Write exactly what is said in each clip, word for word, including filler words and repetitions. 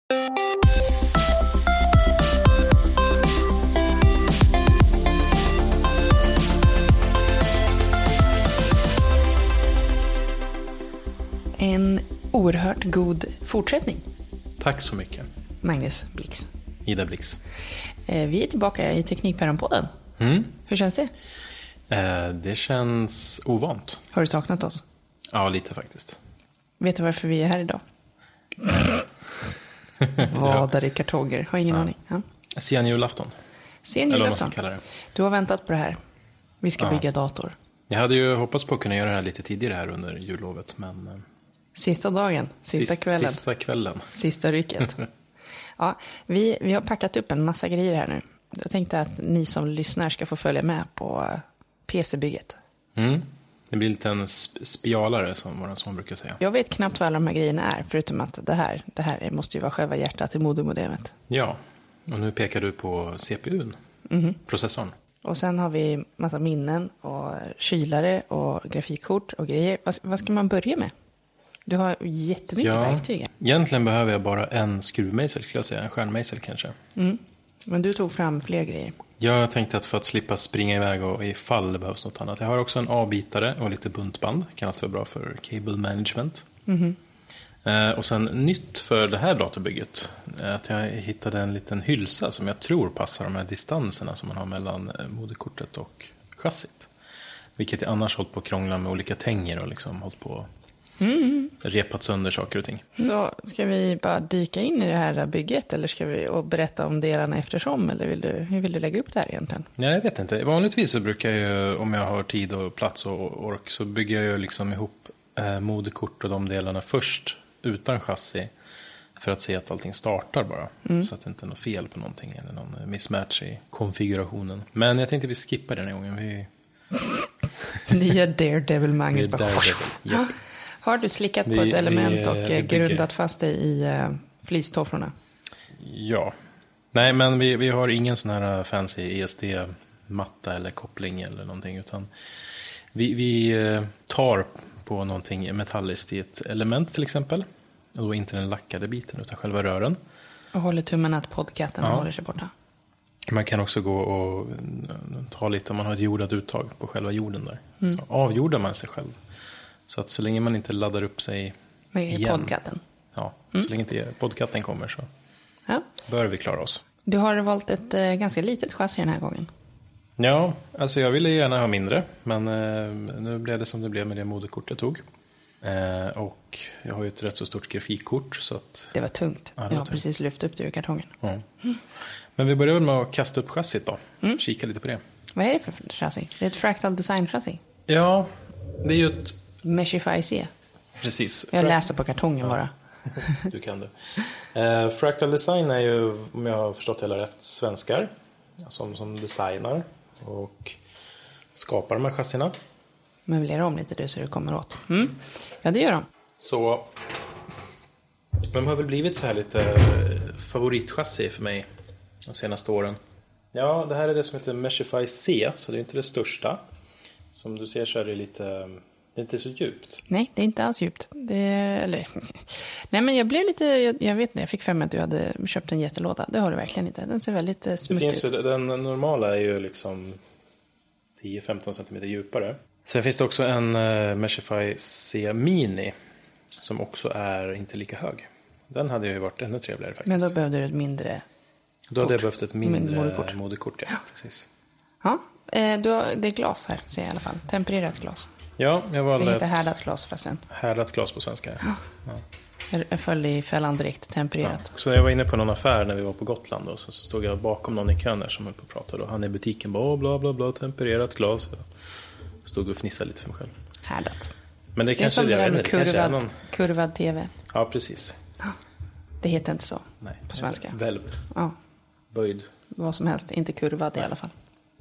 En oerhört god fortsättning. Tack så mycket. Magnus Blix. Ida Blix. Vi är tillbaka i Teknikpäron-podden. Mm. Hur känns det? Eh, det känns ovant. Har du saknat oss? Ja, lite faktiskt. Vet du varför vi är här idag? Vadar i kartonger? Har ingen ja. aning. Ja. Sen julafton. Sen julafton. Det. Du har väntat på det här. Vi ska ja. bygga dator. Jag hade ju hoppats på att kunna göra det här lite tidigare här under jullovet, men... Sista dagen, sista Sist, kvällen. Sista kvällen. Sista rycket. Ja, vi, vi har packat upp en massa grejer här nu. Jag tänkte att ni som lyssnar ska få följa med på P C-bygget. Mm. Det blir lite en spialare som vår son brukar säga. Jag vet knappt vad alla de här grejerna är, förutom att det här, det här måste ju vara själva hjärtat i modemodemet. Ja, och nu pekar du på C P U:n, mm-hmm. processorn. Och sen har vi massa minnen och kylare och grafikkort och grejer. Vad, vad ska man börja med? Du har jättemycket ja, verktyg. Egentligen behöver jag bara en skruvmejsel, skulle jag säga. En stjärnmejsel kanske. Mm. Men du tog fram fler grejer. Jag tänkte att för att slippa springa iväg och ifall det behövs något annat. Jag har också en A-bitare och lite buntband. Kan alltid vara bra för cable management. Mm-hmm. Eh, och sen nytt för det här datorbygget är att jag hittade en liten hylsa som jag tror passar de här distanserna som man har mellan moderkortet och chassit. Vilket jag annars hållit på att krångla med olika tänger och liksom hållit på Mm. repat sönder saker och ting. Så ska vi bara dyka in i det här bygget eller ska vi och berätta om delarna eftersom eller vill du, hur vill du lägga upp det här egentligen? Nej, jag vet inte. Vanligtvis så brukar jag ju, om jag har tid och plats och ork, så bygger jag ju liksom ihop eh, moderkort och de delarna först utan chassi för att se att allting startar bara. Mm. Så att det inte är något fel på någonting eller någon mismatch i konfigurationen. Men jag tänkte vi skippar den här gången. Vi... Nya Daredevil Magnus. Daredevil, ja. Har du slickat vi, på ett element vi, och vi grundat fast dig i uh, flistofflorna? Ja. Nej, men vi, vi har ingen sån här fancy E S D-matta eller koppling eller någonting. Utan vi, vi tar på någonting metalliskt i ett element till exempel. Och då inte den lackade biten utan själva rören. Och håller tummen att podcasten ja. håller sig borta. Man kan också gå och ta lite om man har ett jordat uttag på själva jorden där. Mm. Så avjordar man sig själv. Så att så länge man inte laddar upp sig med igen. Podcasten. Ja, mm. så länge inte podcasten kommer så ja. bör vi klara oss. Du har valt ett eh, ganska litet chassi den här gången. Ja, alltså jag ville gärna ha mindre. Men eh, nu blev det som det blev med det moderkort jag tog. Eh, och jag har ju ett rätt så stort grafikkort. Så att, det var tungt. Ja, det jag har tungt. precis lyft upp det ur kartongen. Mm. Mm. Men vi börjar väl med att kasta upp chassit då. Mm. Kika lite på det. Vad är det för chassi? Det är ett Fractal Design chassi. Ja, det är ju ett... Meshify C. Precis. Jag läser på kartongen ja. bara. Du kan det. Eh, Fractal Design är ju, om jag har förstått hela rätt, svenskar. Som, som designar och skapar de här chassina. Möblerar om lite du så det kommer åt. Mm. Ja, det gör de. Så de har väl blivit så här lite favoritchassi för mig de senaste åren. Ja, det här är det som heter Meshify C, så det är inte det största. Som du ser så är det lite, det är inte så djupt. Nej, det är inte alls djupt. Det är, eller, nej, men jag blev lite, jag, jag vet inte, jag fick för mig att du hade köpt en jättelåda. Det har du verkligen inte. Den ser väldigt smutsig ut. Ju, den normala är ju liksom tio till femton centimeter djupare. Sen finns det också en uh, Meshify C Mini som också är inte lika hög. Den hade ju varit ännu trevligare faktiskt. Men då behövde du ett mindre Då hade jag behövt ett mindre moderkort. moderkort ja, precis. Ja, eh, du har, det är glas här ser jag i alla fall. Tempererat glas. Ja, jag valde det heter härdat glas förresten. Härdat glas på svenska. Ja. Ja. Jag följde i fällan direkt, tempererat. Ja. Så jag var inne på någon affär när vi var på Gotland och så, så stod jag bakom någon i kön där som höll på att prata. Och han i butiken bara bla bla bla, tempererat glas. Jag stod och fnissade lite för mig själv. Härdat. Men det, det kanske är som det där med det kurvad, någon... kurvad tv. Ja, precis. Ja. Det heter inte så. Nej, på svenska. Välvd. Ja. Böjd. Vad som helst, inte kurvad Nej. i alla fall.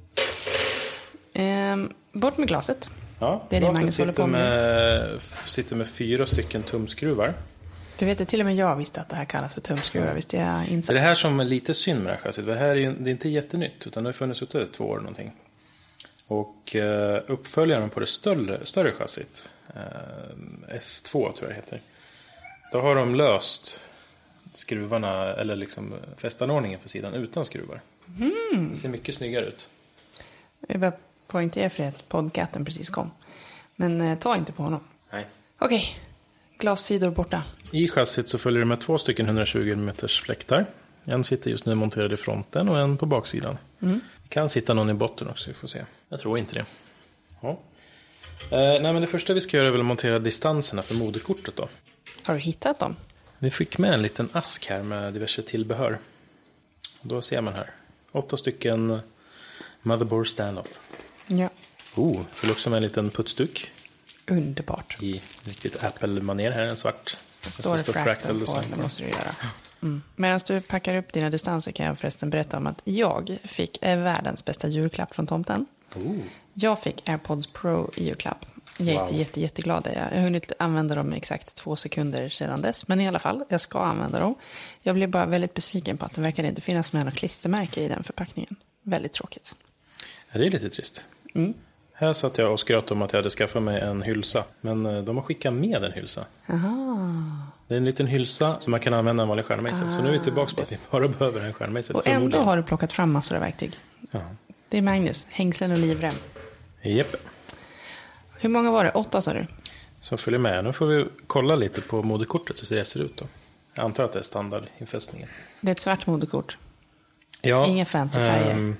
Ehm, bort med glaset. Ja, det är det Magnus håller på med. med. Sitter med fyra stycken tumskruvar. Du vet att till och med jag visste att det här kallas för tumskruvar. Visst jag insatt. Det är det här som är lite synd med det här chassit. Det här är, ju, det är inte jättenytt utan det har funnits ute två år någonting. Och eh, uppföljaren på det större, större chassit, eh, S två tror jag det heter. Då har de löst skruvarna eller liksom fästanordningen för sidan utan skruvar. Mm. Det ser mycket snyggare ut. Jag vill poängtera för att podcasten precis kom. Men eh, ta inte på honom. Nej. Okej, okay. Glassidor borta. I chassit så följer det med två stycken hundratjugo millimeter fläktar. En sitter just nu monterad i fronten och en på baksidan. Mm. Det kan sitta någon i botten också, vi får se. Jag tror inte det. Ja. Eh, nej, men det första vi ska göra är väl att montera distanserna för moderkortet då. Har du hittat dem? Vi fick med en liten ask här med diverse tillbehör. Då ser man här. Åtta stycken motherboard standoff. Ja. Oh, följer också med en liten putsduk. Underbart. I riktigt Apple-manér här, en svart. Det står, står fractal på, det måste du göra. Mm. Medan du packar upp dina distanser kan jag förresten berätta om att jag fick världens bästa julklapp från tomten. Oh. Jag fick AirPods Pro i julklapp. Jag är wow. jätte, jätte, jätteglad. Jag har hunnit använda dem exakt två sekunder sedan dess. Men i alla fall, jag ska använda dem. Jag blev bara väldigt besviken på att det verkar inte finnas några klistermärke i den förpackningen. Väldigt tråkigt. Ja, det är lite trist. Mm. Här satt jag och skröt om att jag hade skaffat mig en hylsa. Men de har skickat med en hylsa. Aha. Det är en liten hylsa som man kan använda en vanlig stjärnmejsel. Så nu är vi tillbaka på att vi bara behöver en stjärnmejsel. Och ändå har du plockat fram massor av verktyg. Ja. Det är Magnus, hängslen och livrem. Japp. Hur många var det? Åtta sa du? Så följer med. Nu får vi kolla lite på moderkortet hur det ser ut då. Jag antar att det är standardinfästningen. Det är ett svart moderkort. Ja. Inga fancy färger. Um,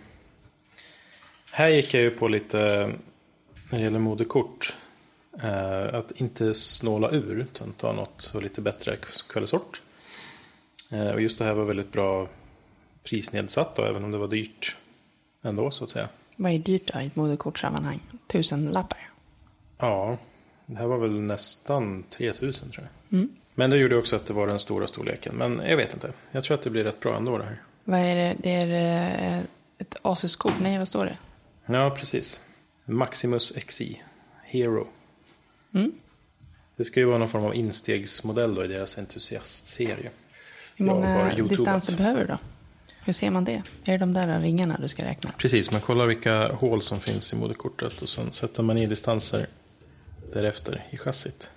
här gick jag ju på lite när det gäller moderkort. Uh, att inte snåla ur utan ta något så lite bättre kvalitetssort. Uh, och just det här var väldigt bra prisnedsatt då, även om det var dyrt ändå så att säga. Vad är dyrt då i ett moderkortsammanhang? Tusen lappar? Ja, det här var väl nästan tre tusen tror jag. Mm. Men det gjorde också att det var den stora storleken. Men jag vet inte. Jag tror att det blir rätt bra ändå det här. Vad är det? Det är ett Asus-kort? Nej, vad står det? Ja, precis. Maximus X I. Hero. Mm. Det ska ju vara någon form av instegsmodell då i deras entusiastserie. Hur många distanser behöver du då? Hur ser man det? Är det de där ringarna du ska räkna? Precis, man kollar vilka hål som finns i moderkortet och sen sätter man i distanser därefter i chassit.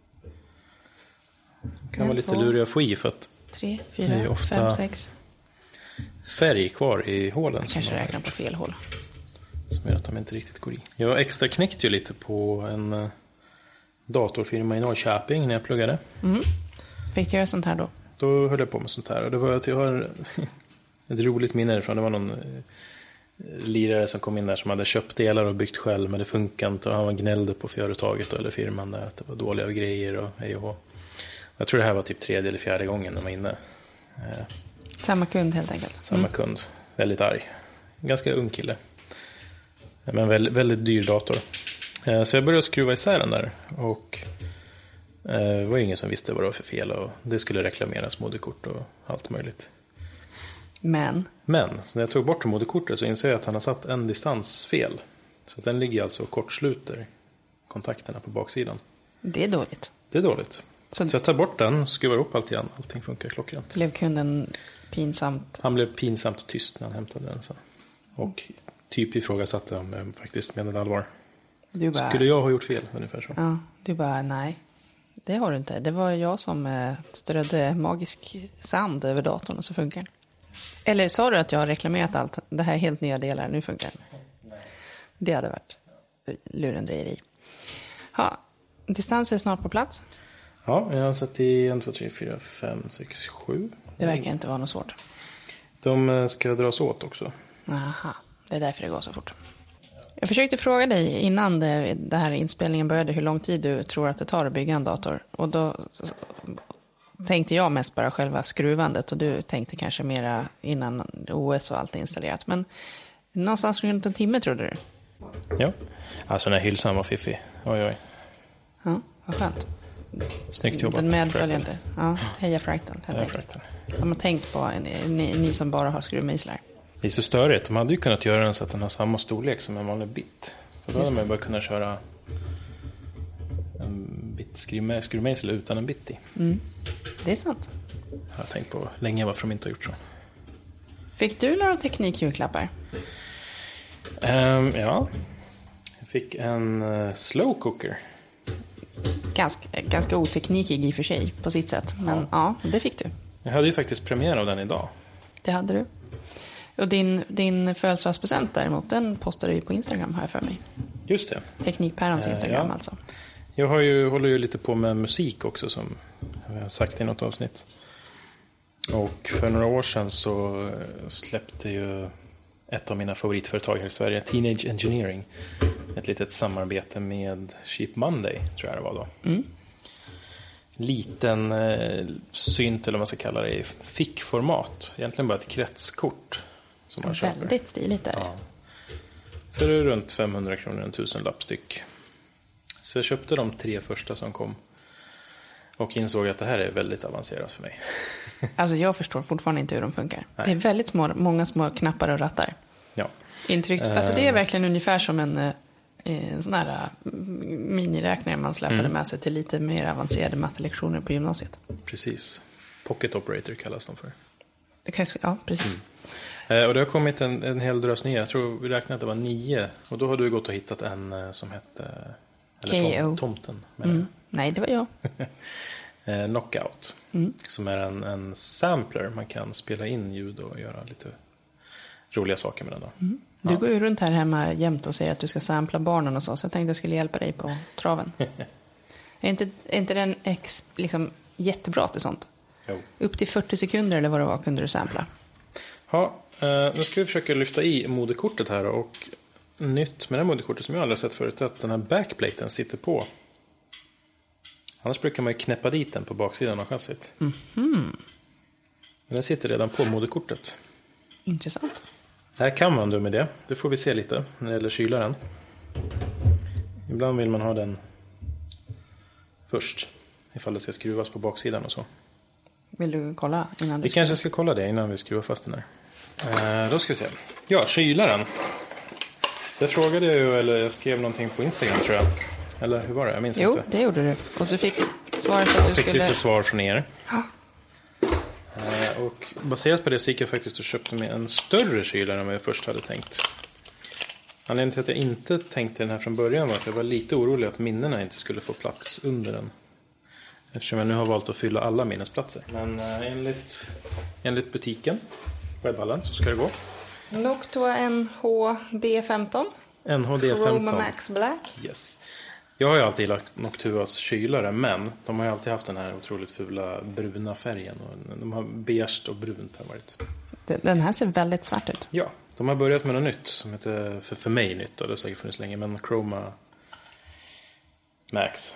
Det kan en, vara lite två, luriga att få i för att tre, fyra, fem, sex färg kvar i hålen. Jag kanske räknar på fel hål. Som gör att de inte riktigt går i. Jag extra knäckte ju lite på en datorfirma i Norrköping när jag pluggade. Mm. Fick du göra sånt här då? Då höll jag på med sånt här. Och det var att jag har ett roligt minne ifrån. Det var någon lirare som kom in där som hade köpt delar och byggt själv, men det funkade inte. Och han gnällde på företaget eller firman där att det var dåliga grejer och hej och hå. Jag tror det här var typ tredje eller fjärde gången när man var inne. Samma kund helt enkelt. Samma mm. kund. Väldigt arg. Ganska ung kille. Men väldigt, väldigt dyr dator. Så jag började skruva isär den där. Och det var ingen som visste vad det var för fel. Och det skulle reklameras moderkort och allt möjligt. Men? Men, så när jag tog bort moderkortet så insåg jag att han har satt en distans fel. Så att den ligger alltså och kortsluter kontakterna på baksidan. Det är dåligt. Det är dåligt. Så, så jag tar bort den, skruvar upp allt igen. Allting funkar klockrent. Blev kunden pinsamt? Han blev pinsamt tyst när han hämtade den sen. Och typ ifrågasatte om faktiskt menade allvar. Du bara, skulle jag ha gjort fel ungefär så? Ja, du bara nej. Det har du inte. Det var jag som strödde magisk sand över datorn och så funkar det. Eller sa du att jag har reklamerat allt? Det här är helt nya delar, nu funkar det. Det hade varit lurendrejeri. Ja, distanser är snart på plats. Ja, jag har satt i en, två, tre, fyra, fem, sex, sju. Det verkar inte vara något svårt. De ska dras åt också. Aha, det är därför det går så fort. Jag försökte fråga dig innan det, det här inspelningen började hur lång tid du tror att det tar att bygga en dator. Och då tänkte jag mest bara själva skruvandet och du tänkte kanske mera innan O S och allt är installerat. Men någonstans runt en timme trodde du? Ja, alltså den här hylsan var fiffig. Oj, oj. Ja, vad skönt. Snyggt jobbat. Den medföljande. Ja, heja Fractal. Heja Fractal. De har tänkt på ni, ni som bara har skruvmejslar. Det är så störigt. De hade ju kunnat göra den så att den har samma storlek som en vanlig bit. Så då hade man bara kunnat köra en bit skruvmejsel utan en bit i. Mm. Det är sant. Jag har tänkt på länge varför de inte har gjort så. Fick du några teknikjulklappar? Um, ja. Jag fick en uh, slow cooker. Ganska, ganska oteknikig i och för sig på sitt sätt. Men ja, ja det fick du. Jag hade ju faktiskt premiär av den idag. Det hade du. Och din, din födelsedagspresent däremot, den postade du på Instagram här för mig. Just det. Teknikpärans Instagram ja. alltså. Jag har ju, håller ju lite på med musik också, som jag har sagt i något avsnitt. Och för några år sedan så släppte ju ett av mina favoritföretag här i Sverige, Teenage Engineering, ett litet samarbete med Cheap Monday, tror jag det var då. Mm. Liten eh, synt, eller vad man ska kalla det, i fickformat. Egentligen bara ett kretskort som man köper. Väldigt stiligt är det. Ja. För runt femhundra kronor, en tusenlapp styck. Så jag köpte de tre första som kom. Och insåg att det här är väldigt avancerat för mig. Alltså jag förstår fortfarande inte hur de funkar. Nej. Det är väldigt små, många små knappar och rattar. Ja. Intryckt. Alltså det är verkligen ungefär som en, en sån här miniräknare man släpade mm. med sig till lite mer avancerade mattelektioner på gymnasiet. Precis. Pocket operator kallas de för. Det kanske, ja, precis. Mm. Och det har kommit en, en hel drös nya. Jag tror vi räknade att det var nio. Och då har du gått och hittat en som hette... Eller K O. tom, tomten. Mm. Nej, det var jag. Knockout. Mm. Som är en, en sampler. Man kan spela in ljud och göra lite roliga saker med den. Då. Mm. Du ja. går ju runt här hemma jämt och säger att du ska sampla barnen och så. Så jag tänkte jag skulle hjälpa dig på traven. är, inte, är inte den ex, liksom, jättebra till sånt? Jo. Upp till fyrtio sekunder eller vad det var kunde du sampla. Ja, eh, nu ska vi försöka lyfta i moderkortet här. Och nytt med det här moderkortet som jag aldrig sett förut är att den här backplaten sitter på. Annars brukar man ju knäppa dit den på baksidan av chassit. Mm-hmm. Men den sitter redan på moderkortet. Intressant. Här kan man då med det. Det får vi se lite när det gäller kylaren. Ibland vill man ha den först. Ifall det ska skruvas på baksidan och så. Vill du kolla innan du Vi kanske ska kolla det innan vi skruvar fast den här. Eh, då ska vi se. Ja, kylaren. Det frågade jag ju, eller jag skrev någonting på Instagram tror jag. Eller hur var det? Jag minns jo, inte. Jo, det gjorde du. Och du fick svaret att jag du fick skulle... lite svar från er. Ja. Eh, och baserat på det så gick jag faktiskt och köpte med en större kylare än vad jag först hade tänkt. Anledningen till att jag inte tänkte den här från början var att jag var lite orolig att minnena inte skulle få plats under den. Eftersom jag nu har valt att fylla alla minnesplatser. Men eh, enligt, enligt butiken, webbhallen, så ska det gå. Noctua N H D femton. N H D femton. Chroma Max Black. Yes. Jag har ju alltid lagt Noctuas kylare, men de har ju alltid haft den här otroligt fula bruna färgen. Och de har beige och brunt har varit. Den här ser väldigt svart ut. Ja, de har börjat med något nytt som heter, för, för mig nytt, och det har säkert funnits länge, men Chroma Max.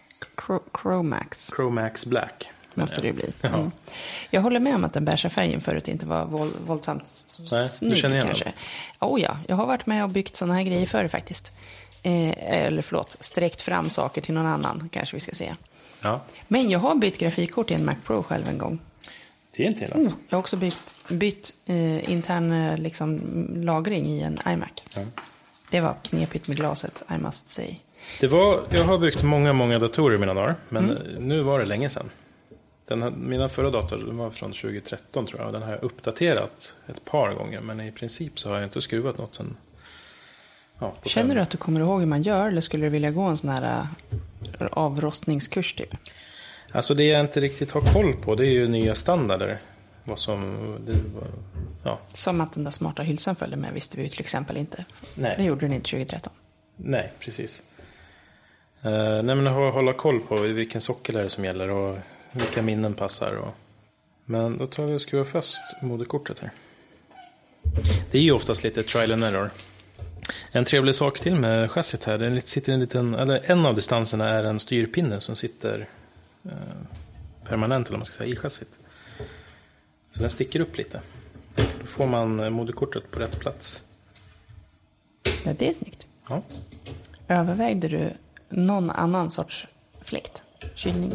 Chromax. Chromax Black. Måste det ju bli. Mm. Ja. Jag håller med om att den beiga färgen förut inte var våld, våldsamt Nej, snygg du känner igen kanske. Oh ja, jag har varit med och byggt sådana här grejer förr faktiskt. Eh, eller förlåt, sträckt fram saker till någon annan kanske vi ska säga. Ja. Men jag har bytt grafikkort i en Mac Pro själv en gång. Det är inte hela. Oh, jag har också bytt, bytt eh, intern liksom, lagring i en iMac. Ja. Det var knepigt med glaset, I must say. Det var, jag har byggt många, många datorer i mina dagar. Men mm. nu var det länge sedan. Den här, mina förra datorer den var från tjugo tretton tror jag. Den har jag uppdaterat ett par gånger. Men i princip så har jag inte skruvat något sedan. Ja, Känner fem. du att du kommer ihåg hur man gör? Eller skulle du vilja gå en sån här uh, avrostningskurs typ? Alltså det jag inte riktigt har koll på, det är ju nya standarder. Vad som, det var, ja. Som att den där smarta hylsan följde med visste vi ju till exempel inte. Nej. Det gjorde den inte tjugo tretton. Nej, precis. Uh, nej men att hålla koll på vilken sockel är det som gäller och vilka minnen passar. Och... Men då tar vi och skruvar fast moderkortet här. Det är ju oftast lite trial and error. En trevlig sak till med chassit här, det sitter en liten, eller en av distanserna är en styrpinne som sitter eh, permanent eller man ska säga i chassit. Så den sticker upp lite. Då får man moderkortet på rätt plats. Ja, det är snyggt. Ja. Övervägde du någon annan sorts fläkt? Kylning?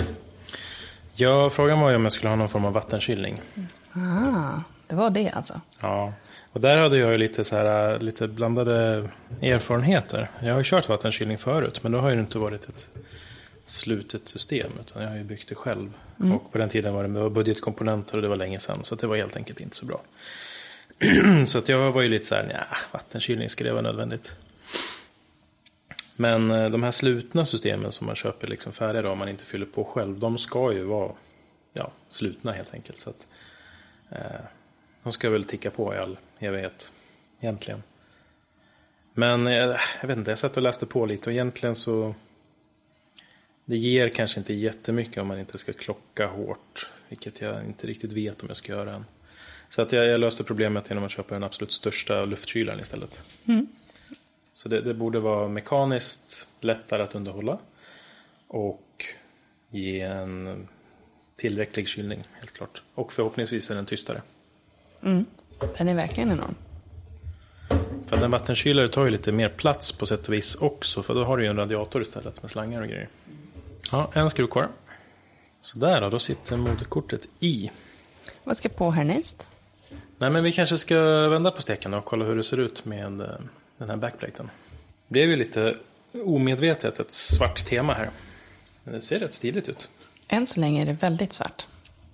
Ja, frågan var ju om jag skulle ha någon form av vattenkylning. Ah, det var det alltså. Ja, och där hade jag ju lite, så här, lite blandade erfarenheter. Jag har ju kört vattenkylning förut, men då har ju inte varit ett slutet system, utan jag har ju byggt det själv. Mm. Och på den tiden var det, det var budgetkomponenter och det var länge sedan, så det var helt enkelt inte så bra. Så att jag var ju lite så här, nja, vattenkylning ska det vara nödvändigt. Men de här slutna systemen som man köper liksom färdiga om man inte fyller på själv, de ska ju vara ja, slutna helt enkelt. Så att, eh, de ska väl ticka på i all evighet egentligen. Men eh, jag vet inte, jag satt och läste på lite och egentligen så det ger kanske inte jättemycket om man inte ska klocka hårt, vilket jag inte riktigt vet om jag ska göra än. Så att jag, jag löste problemet genom att köpa den absolut största luftkylaren istället. Mm. Så det, det borde vara mekaniskt lättare att underhålla och ge en tillräcklig kylning, helt klart. Och förhoppningsvis är den tystare. Mm. Den är verkligen enorm. För att en vattenkylare tar ju lite mer plats på sätt och vis också, för då har du ju en radiator istället med slangar och grejer. Ja, en skruv kvar. Så där då, då sitter moderkortet i. Vad ska på härnäst? Nej, men vi kanske ska vända på steken och kolla hur det ser ut med den här backplaten. Det blev ju lite omedvetet ett svart tema här. Men det ser rätt stiligt ut. Än så länge är det väldigt svart.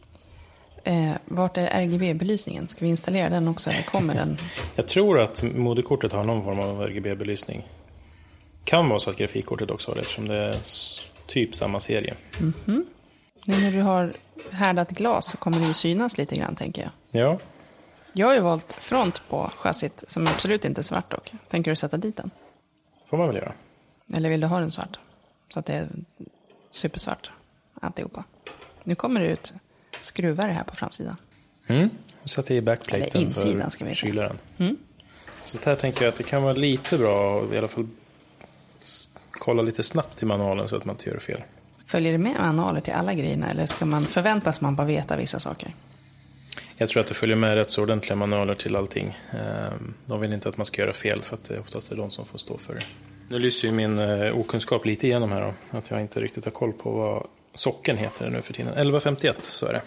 Eh, vart är R G B-belysningen? Ska vi installera den också eller kommer den? Jag tror att moderkortet har någon form av R G B-belysning. Kan vara så att grafikkortet också har det, eftersom det är typ samma serie. Mm-hmm. Nu när du har härdat glas så kommer det ju synas lite grann, tänker jag. Ja. Jag har ju valt front på chassit som absolut inte är svart dock. Tänker du sätta dit den? Får man väl göra. Eller vill du ha den svart? Så att det är supersvart alltihopa. Nu kommer det ut skruvar här på framsidan. Mm. Så satte jag i backplaten eller insidan, ska för vi säga. kylaren. Mm. Så här tänker jag att det kan vara lite bra att i alla fall kolla lite snabbt i manualen så att man inte gör fel. Följer det med manualer till alla grejerna eller ska man förväntas man bara veta vissa saker? Jag tror att det följer med rätt så ordentliga manualer till allting. De vill inte att man ska göra fel för att det oftast är de som får stå för det. Nu lyser ju min okunskap lite igenom här då. Att jag inte riktigt har koll på vad socken heter nu för tiden. elva femtioett, så är det.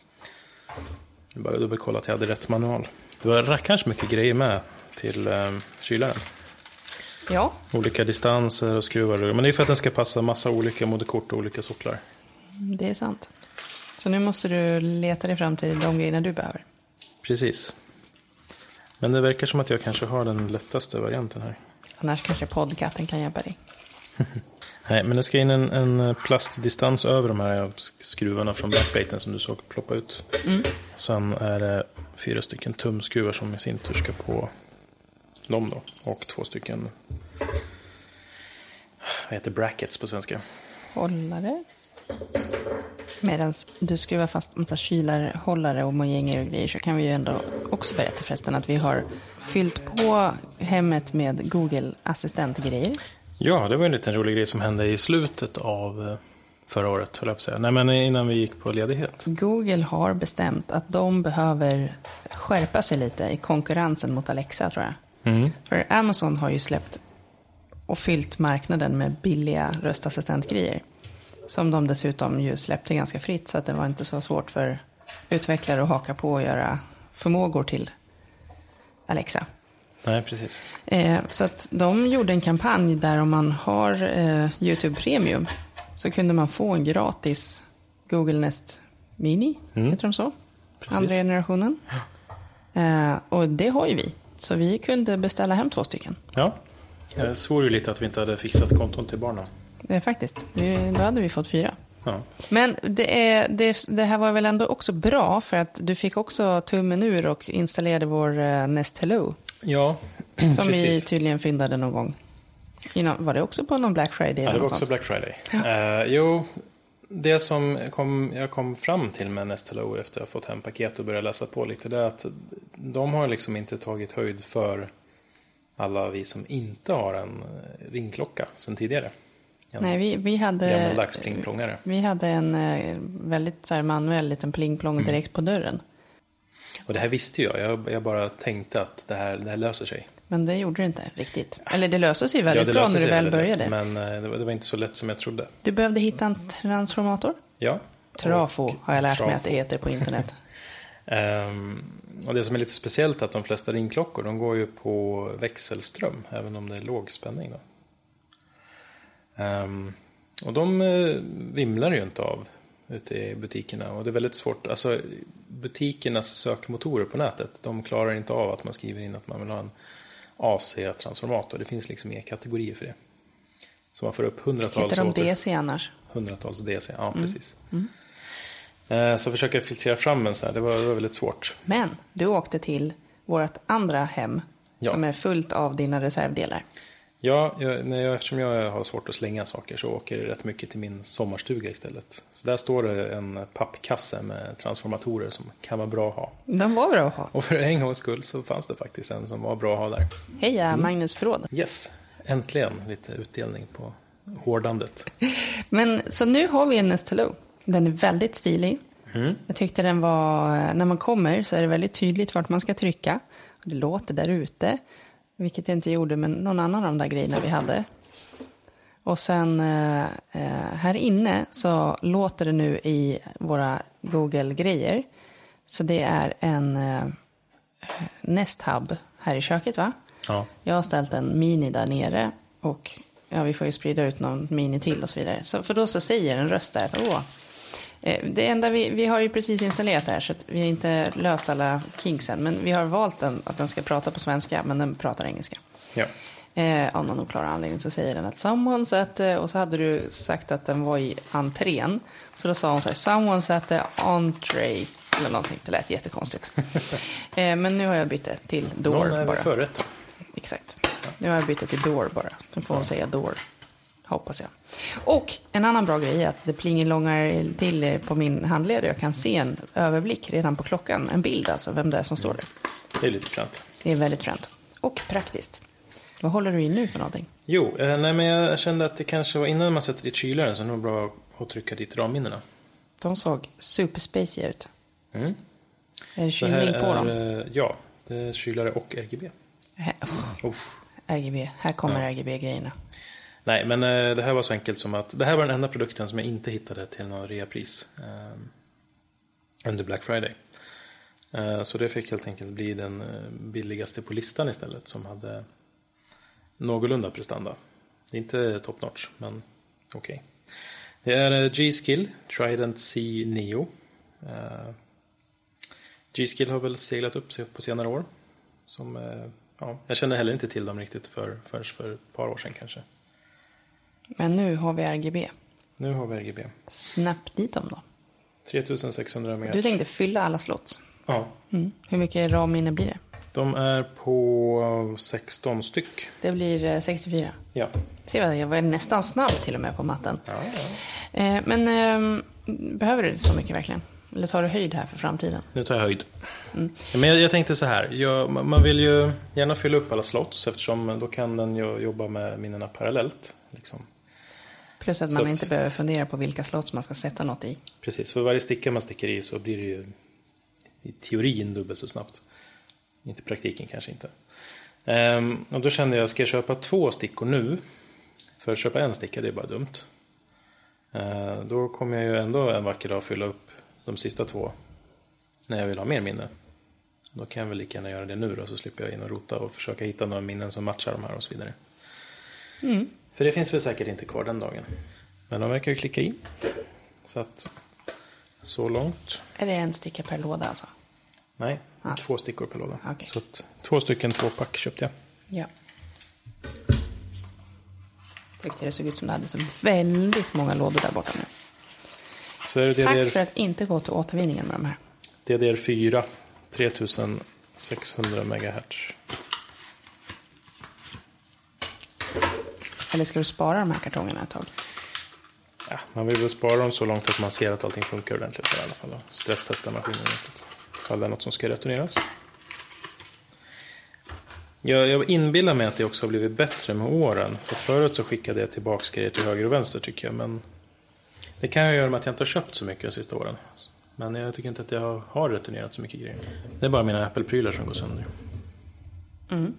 Jag bara dubbelkolla att jag hade rätt manual. Det var rackarns mycket grejer med till um, kylaren. Ja. Olika distanser och skruvar. Men det är för att den ska passa massa olika moderkort och olika socklar. Det är sant. Så nu måste du leta dig fram till de grejerna du behöver. Precis. Men det verkar som att jag kanske har den lättaste varianten här. Annars kanske poddkatten kan hjälpa dig. Nej, men det ska in en, en plastdistans över de här skruvarna från backplaten som du såg ploppa ut. Mm. Sen är det fyra stycken tumskruvar som i sin tur ska på dem då. Och två stycken, vad heter brackets på svenska? Hållare. Medan du skruvar fast massa kylarhållare och mojänger och grejer så kan vi ju ändå också berätta förresten att vi har fyllt på hemmet med Google-assistentgrejer. Ja, det var en liten rolig grej som hände i slutet av förra året, höll jag på att säga. Nej, men innan vi gick på ledighet. Google har bestämt att de behöver skärpa sig lite i konkurrensen mot Alexa, tror jag. Mm. För Amazon har ju släppt och fyllt marknaden med billiga röstassistentgrejer. Som de dessutom ju släppte ganska fritt så att det var inte så svårt för utvecklare att haka på och göra förmågor till Alexa. Nej, precis. Eh, så att de gjorde en kampanj där om man har eh, YouTube Premium så kunde man få en gratis Google Nest Mini, mm. heter de så? Precis. Andra generationen. Ja. Eh, och det har ju vi. Så vi kunde beställa hem två stycken. Ja, jag såg ju lite att vi inte hade fixat konton till barnen. Det är faktiskt. Då hade vi fått fyra. Ja. Men det, är, det, det här var väl ändå också bra för att du fick också tummen ur och installerade vår uh, Nest Hello. Ja, som precis. vi tydligen fyndade någon gång. Innan, var det också på någon Black Friday? Ja, det var också sånt? Black Friday. Ja. Uh, jo, det som kom, jag kom fram till med Nest Hello efter att ha fått hem paket och börjat läsa på lite, det är att de har liksom inte tagit höjd för alla vi som inte har en ringklocka sedan tidigare. En Nej, vi, vi hade plingplongare. Vi hade en eh, väldigt så här, manuell liten plingplong mm. direkt på dörren. Och det här visste jag. Jag, jag bara tänkte att det här, det här löser sig. Men det gjorde det inte riktigt. Eller det löser sig väldigt ja, bra när du väl började. Lätt, men eh, det, var, det var inte så lätt som jag trodde. Du behövde hitta en transformator? Ja. Trafo har jag lärt trafo. mig att det heter på internet. um, och det som är lite speciellt är att de flesta ringklockor de går ju på växelström. Även om det är låg spänning då. Um, och de uh, vimlar ju inte av ute i butikerna och det är väldigt svårt, alltså butikernas sökmotorer på nätet, de klarar inte av att man skriver in att man vill ha en A C-transformator, det finns liksom inga kategorier för det, så man får upp hundratals. Heter de D C annars? Hundratals D C, ja mm. precis. Mm. Eh, så försöker jag filtrera fram en så här. Det var, det var väldigt svårt. Men du åkte till vårt andra hem Ja. som är fullt av dina reservdelar. Ja, jag, när jag, eftersom jag har svårt att slänga saker så åker det rätt mycket till min sommarstuga istället. Så där står det en pappkasse med transformatorer som kan vara bra att ha. De var bra att ha. Och för en gångs skull så fanns det faktiskt en som var bra att ha där. Heja, mm. Magnus Förråd. Yes, äntligen lite utdelning på hårdandet. Men så nu har vi en Nest Hello. Den är väldigt stilig. Mm. Jag tyckte den var, när man kommer så är det väldigt tydligt vart man ska trycka. Och det låter där ute. Vilket jag inte gjorde med någon annan av de där grejerna vi hade. Och sen eh, här inne så låter det nu i våra Google-grejer. Så det är en eh, Nest Hub här i köket, va? Ja. Jag har ställt en mini där nere. Och ja, vi får ju sprida ut någon mini till och så vidare. Så, för då så säger en röst där. Åh. Det enda vi, vi har ju precis installerat här så att vi har inte löst alla kinksen. Men vi har valt den, att den ska prata på svenska men den pratar engelska. Ja. Eh, av någon oklar anledning så säger den att someone satt, och så hade du sagt att den var i entrén. Så då sa hon så här, someone satt entré eller någonting. Det lät jättekonstigt. eh, men nu har jag bytt till door någon är bara. Förrätt. Exakt. Nu har jag bytt till door bara. Nu får hon säga door. Hoppas jag. Och en annan bra grej är att det plingelångar till på min handled. Jag kan se en överblick redan på klockan. En bild alltså, vem det är som står där. Det är lite fränt. Det är väldigt fränt. Och praktiskt. Vad håller du i nu för någonting? Jo, eh, nej, men jag kände att det kanske var innan man sätter dit kylaren så det var bra att trycka dit ramminnena. De såg superspacey ut. Mm. Är det Så här kylning på är, dem? eh, Ja, det är kylare och R G B. Här, oh, Uff. R G B. Här kommer Ja. R G B-grejerna. Nej, men eh, det här var så enkelt som att det här var den enda produkten som jag inte hittade till någon reapris eh, under Black Friday. Eh, så det fick helt enkelt bli den eh, billigaste på listan istället som hade någorlunda prestanda. Det är inte top notch, men okej. Okay. Det är eh, G-Skill Trident C Neo. Eh, G-Skill har väl seglat upp sig på senare år. Som, eh, ja, jag kände heller inte till dem riktigt för, förrän för ett par år sedan kanske. Men nu har vi R G B. Nu har vi R G B. Snabbt dit dem då. tre tusen sexhundra megahertz. Du tänkte fylla alla slots. Ja. Mm. Hur mycket RAM-minne blir det? De är på sexton styck. Det blir sextiofyra. Ja. Se vad jag var nästan snabb till och med på matten. Ja, ja. Eh, men eh, behöver du så mycket verkligen? Eller tar du höjd här för framtiden? Nu tar jag höjd. Mm. Men jag, jag tänkte så här. Jag, man vill ju gärna fylla upp alla slots eftersom då kan den ju jobba med minnena parallellt. Liksom. Plus att Så man att- inte behöver fundera på vilka slots man ska sätta något i. Precis, för varje sticka man sticker i så blir det ju i teorin dubbelt så snabbt. Inte i praktiken kanske inte. Ehm, och då kände jag, ska jag köpa två stickor nu? För att köpa en sticka, det är bara dumt. Ehm, då kommer jag ju ändå en vacker dag fylla upp de sista två när jag vill ha mer minne. Då kan jag väl lika gärna göra det nu då, så slipper jag in och rota och försöka hitta några minnen som matchar de här och så vidare. Mm. För det finns väl säkert inte kvar den dagen. Men de verkar ju klicka i. Så att, så långt. Är det en sticka per låda alltså? Nej, Ah. två stickor per låda. Okej. Så att, två stycken tvåpack köpte jag. Ja. Tyckte det såg ut som det hade så väldigt många lådor där borta nu. Så är det Tack D D R, för att inte gå till återvinningen med de här. D D R fyra, tre tusen sexhundra megahertz. Eller ska du spara de här kartongerna ett tag? Ja, man vill väl spara dem så långt att man ser att allting funkar ordentligt i alla fall. Och stresstesta maskinen ordentligt. Ifall det är något som ska returneras. Jag, jag inbillar mig att det också har blivit bättre med åren. För förut så skickade jag tillbaka grejer till höger och vänster tycker jag. Men det kan jag göra med att jag inte har köpt så mycket de sista åren. Men jag tycker inte att jag har returnerat så mycket grejer. Det är bara mina Apple-prylar som går sönder. Mm.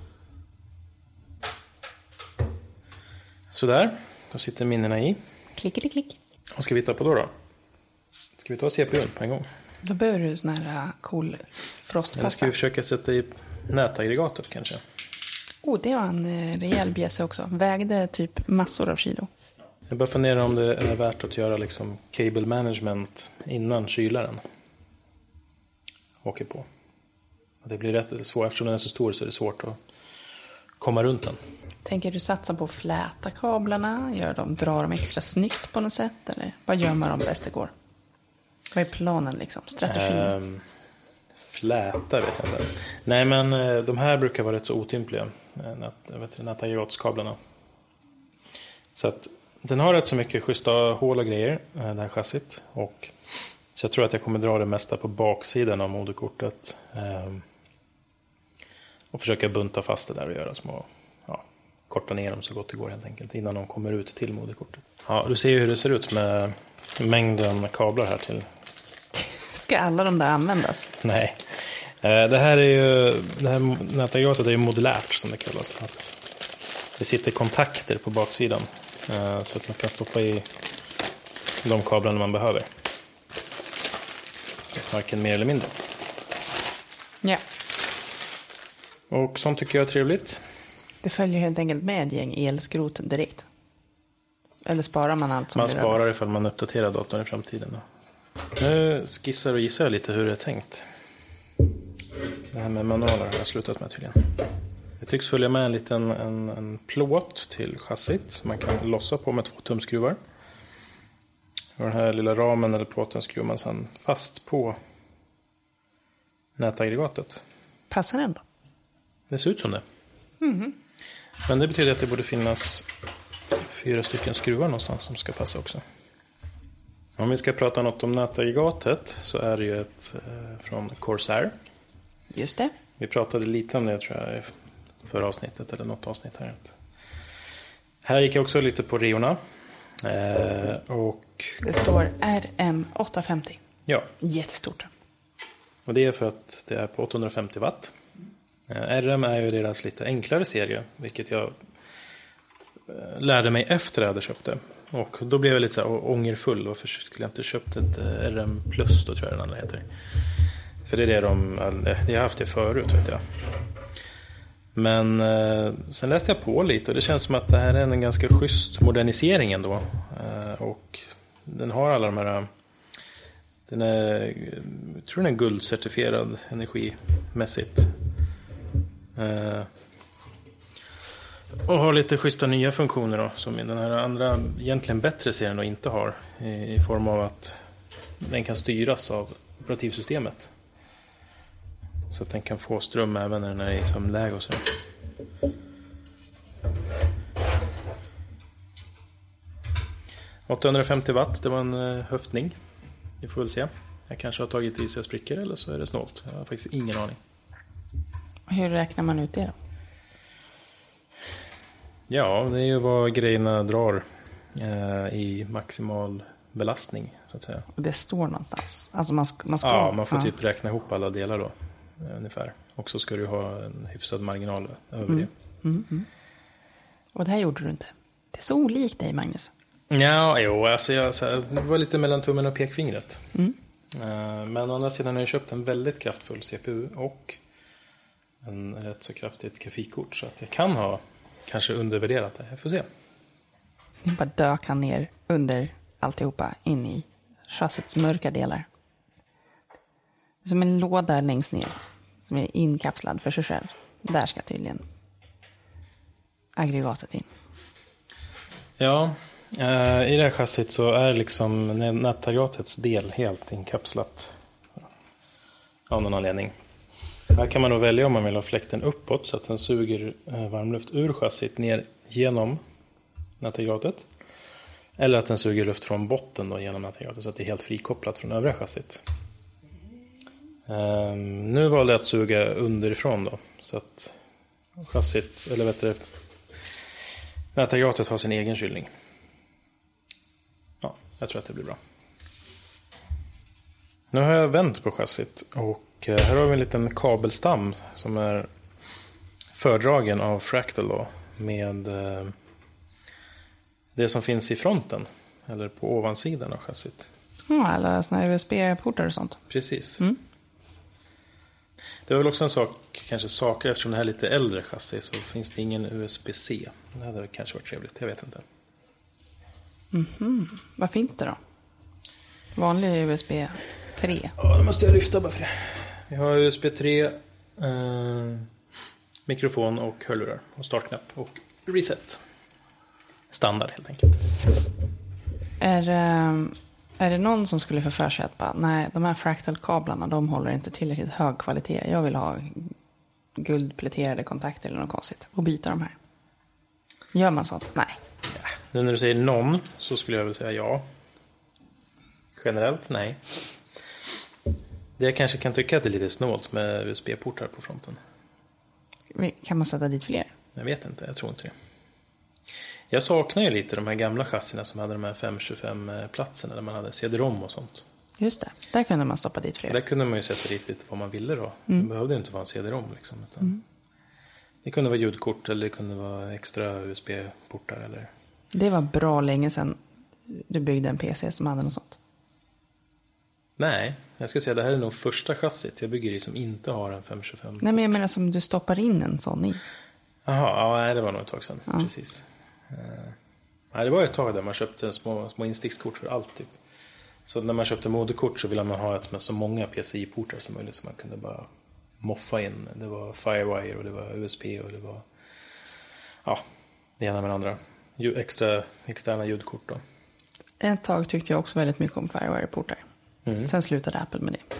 Sådär, då sitter minnena i. Klickety klick. Vad ska vi hitta på då då? Ska vi ta C P U på en gång? Då behöver du sån här uh, cool Eller ska frostpasta. vi försöka sätta i nätaggregatet kanske? Oh, det var en uh, rejäl bjässe också. Vägde typ massor av kilo. Jag bara funderar om det är värt att göra liksom cable management innan kylaren åker på. Det blir rätt svårt, eftersom den är så stor så är det svårt att komma runt den. Tänker du satsa på att fläta kablarna? Gör dem, dra dem extra snyggt på något sätt? Eller bara gömma dem bäst det går? Vad är planen liksom? Strategin? Um, fläta vet jag inte. Nej, men uh, de här brukar vara rätt så otympliga. Nätaggregatskablarna. Så att den har rätt så mycket schyssta hål och grejer, uh, det här chassit. Och så jag tror att jag kommer dra det mesta på baksidan av moderkortet. Um, och försöka bunta fast det där och göra små... Ja, korta ner dem så gott det går helt enkelt. Innan de kommer ut till moderkortet. Ja, du ser ju hur det ser ut med mängden kablar här till. Ska alla de där användas? Nej. Det här är ju, det här nätaggregatet är ju modulärt som det kallas. Att det sitter kontakter på baksidan så att man kan stoppa i de kablarna man behöver. Varken mer eller mindre. Ja. Och sånt tycker jag är trevligt. Det följer helt enkelt med ett gäng elskrot direkt. Eller sparar man allt som man blir sparar över? Ifall man uppdaterar datorn i framtiden. Då. Nu skissar och gissar jag lite hur det är tänkt. Det här med manualer har jag slutat med tydligen. Det tycks följa med en liten en, en plåt till chassit som man kan lossa på med två tumskruvar. Och den här lilla ramen eller plåten skruvar man sedan fast på nätaggregatet. Passar den då? Det ser ut som det. Mm-hmm. Men det betyder att det borde finnas fyra stycken skruvar någonstans som ska passa också. Om vi ska prata något om nätaggregatet så är det ju ett eh, från Corsair. Just det. Vi pratade lite om det tror jag förra avsnittet eller något avsnitt här. Här gick jag också lite på reorna. Eh, och Det står R M åttahundrafemtio. ja. Jättestort. Och det är för att det är på åttahundrafemtio watt. Eh, R M är ju deras lite enklare serie, vilket jag eh, lärde mig efter jag hade köpt det. Och då blev jag lite så här ångerfull. Varför skulle jag inte köpt ett R M plus då, tror jag den andra heter. För det är det de, de har haft det förut, vet jag. Men eh, sen läste jag på lite och det känns som att det här är en ganska schysst modernisering ändå. Eh, och den har alla de här, den är, jag tror den är guldcertifierad energimässigt. Eh, och har lite schyssta nya funktioner då, som den här andra egentligen bättre serien då inte har. I, i form av att den kan styras av operativsystemet. Så att den kan få ström även när den är i sömnläge och så. åttahundrafemtio watt, det var en uh, höftning. Vi får väl se. Jag kanske har tagit i sig sprickor eller så är det snålt. Jag har faktiskt ingen aning. Hur räknar man ut det då? Ja, det är ju vad grejerna drar uh, i maximal belastning så att säga. Och det står någonstans. Alltså man ska, man ska, ja, man får ja. typ räkna ihop alla delar då. Ungefär. Och så ska du ha en hyfsad marginal över mm. det. Mm, mm. Och det här gjorde du inte. Det är så olikt dig, Magnus. Ja, jo, alltså jag så här, det var lite mellan tummen och pekfingret. Mm. Uh, men å andra sidan har jag köpt en väldigt kraftfull C P U och en rätt så kraftigt grafikkort. Så att jag kan ha kanske undervärderat det. Jag får se. Det bara dök han ner under alltihopa in i chassits mörka delar. Det är som en låda längst ner som är inkapslad för sig själv. Där ska tydligen aggregatet in. Ja, eh, i det här chassit så är liksom nätaggregatets del helt inkapslat av någon anledning. Här kan man då välja om man vill ha fläkten uppåt så att den suger eh, varmluft ur chassit ner genom nätaggregatet. Eller att den suger luft från botten då genom nätaggregatet så att det är helt frikopplat från övriga chassit. Um, nu valde jag att suga underifrån då så att chassit, eller vet du, nätaggregatet har sin egen kylning. Ja, jag tror att det blir bra. Nu har jag vänt på chassit och här har vi en liten kabelstam som är fördragen av Fractal då, med eh, det som finns i fronten eller på ovansidan av chassit. Ja, alla såna här U S B-portar och sånt. Precis. Mm. Det var väl också en sak, kanske saker, eftersom det här är lite äldre chassi så finns det ingen U S B C. Det hade kanske varit trevligt, jag vet inte. Mm-hmm. Vad finns det då? Vanlig U S B tre. Ja, då måste jag lyfta bara för det. Vi har U S B tre, eh, mikrofon och hörlurar och startknapp och reset. Standard helt enkelt. Är, Är det någon som skulle få för sig att bara, nej, de här fractal-kablarna, de håller inte tillräckligt hög kvalitet. Jag vill ha guldpläterade kontakter eller något konstigt och byta de här. Gör man sånt? Nej. Ja, nu när du säger någon så skulle jag väl säga ja. Generellt nej. Det jag kanske kan tycka att det är lite snålt med U S B-portar på fronten. Kan man sätta dit fler? Jag vet inte, jag tror inte det. Jag saknar ju lite de här gamla chassierna som hade de här femhundratjugofem-platserna där man hade C D-ROM och sånt. Just det, där kunde man stoppa dit fler. Och där kunde man ju sätta dit lite vad man ville då. Mm. Det behövde inte vara en C D-ROM liksom. Utan Mm. Det kunde vara ljudkort eller det kunde vara extra U S B-portar. Eller... Det var bra länge sedan du byggde en P C som hade något sånt. Nej, jag ska säga det här är nog första chassit jag bygger i som inte har en femhundratjugofem. Nej, men jag menar som du stoppar in en sån i. Jaha, ja, nej, det var nog ett tag sedan. Ja. Precis. Uh, nej, det var ett tag där man köpte små, små instickskort för allt typ. Så när man köpte moderkort så ville man ha ett med så många P C I-portar som möjligt så man kunde bara moffa in. Det var Firewire och det var U S B och det var ja, det ena med det andra. Extra externa ljudkort då. Ett tag tyckte jag också väldigt mycket om Firewire-portar. Mm. Sen slutade Apple med det.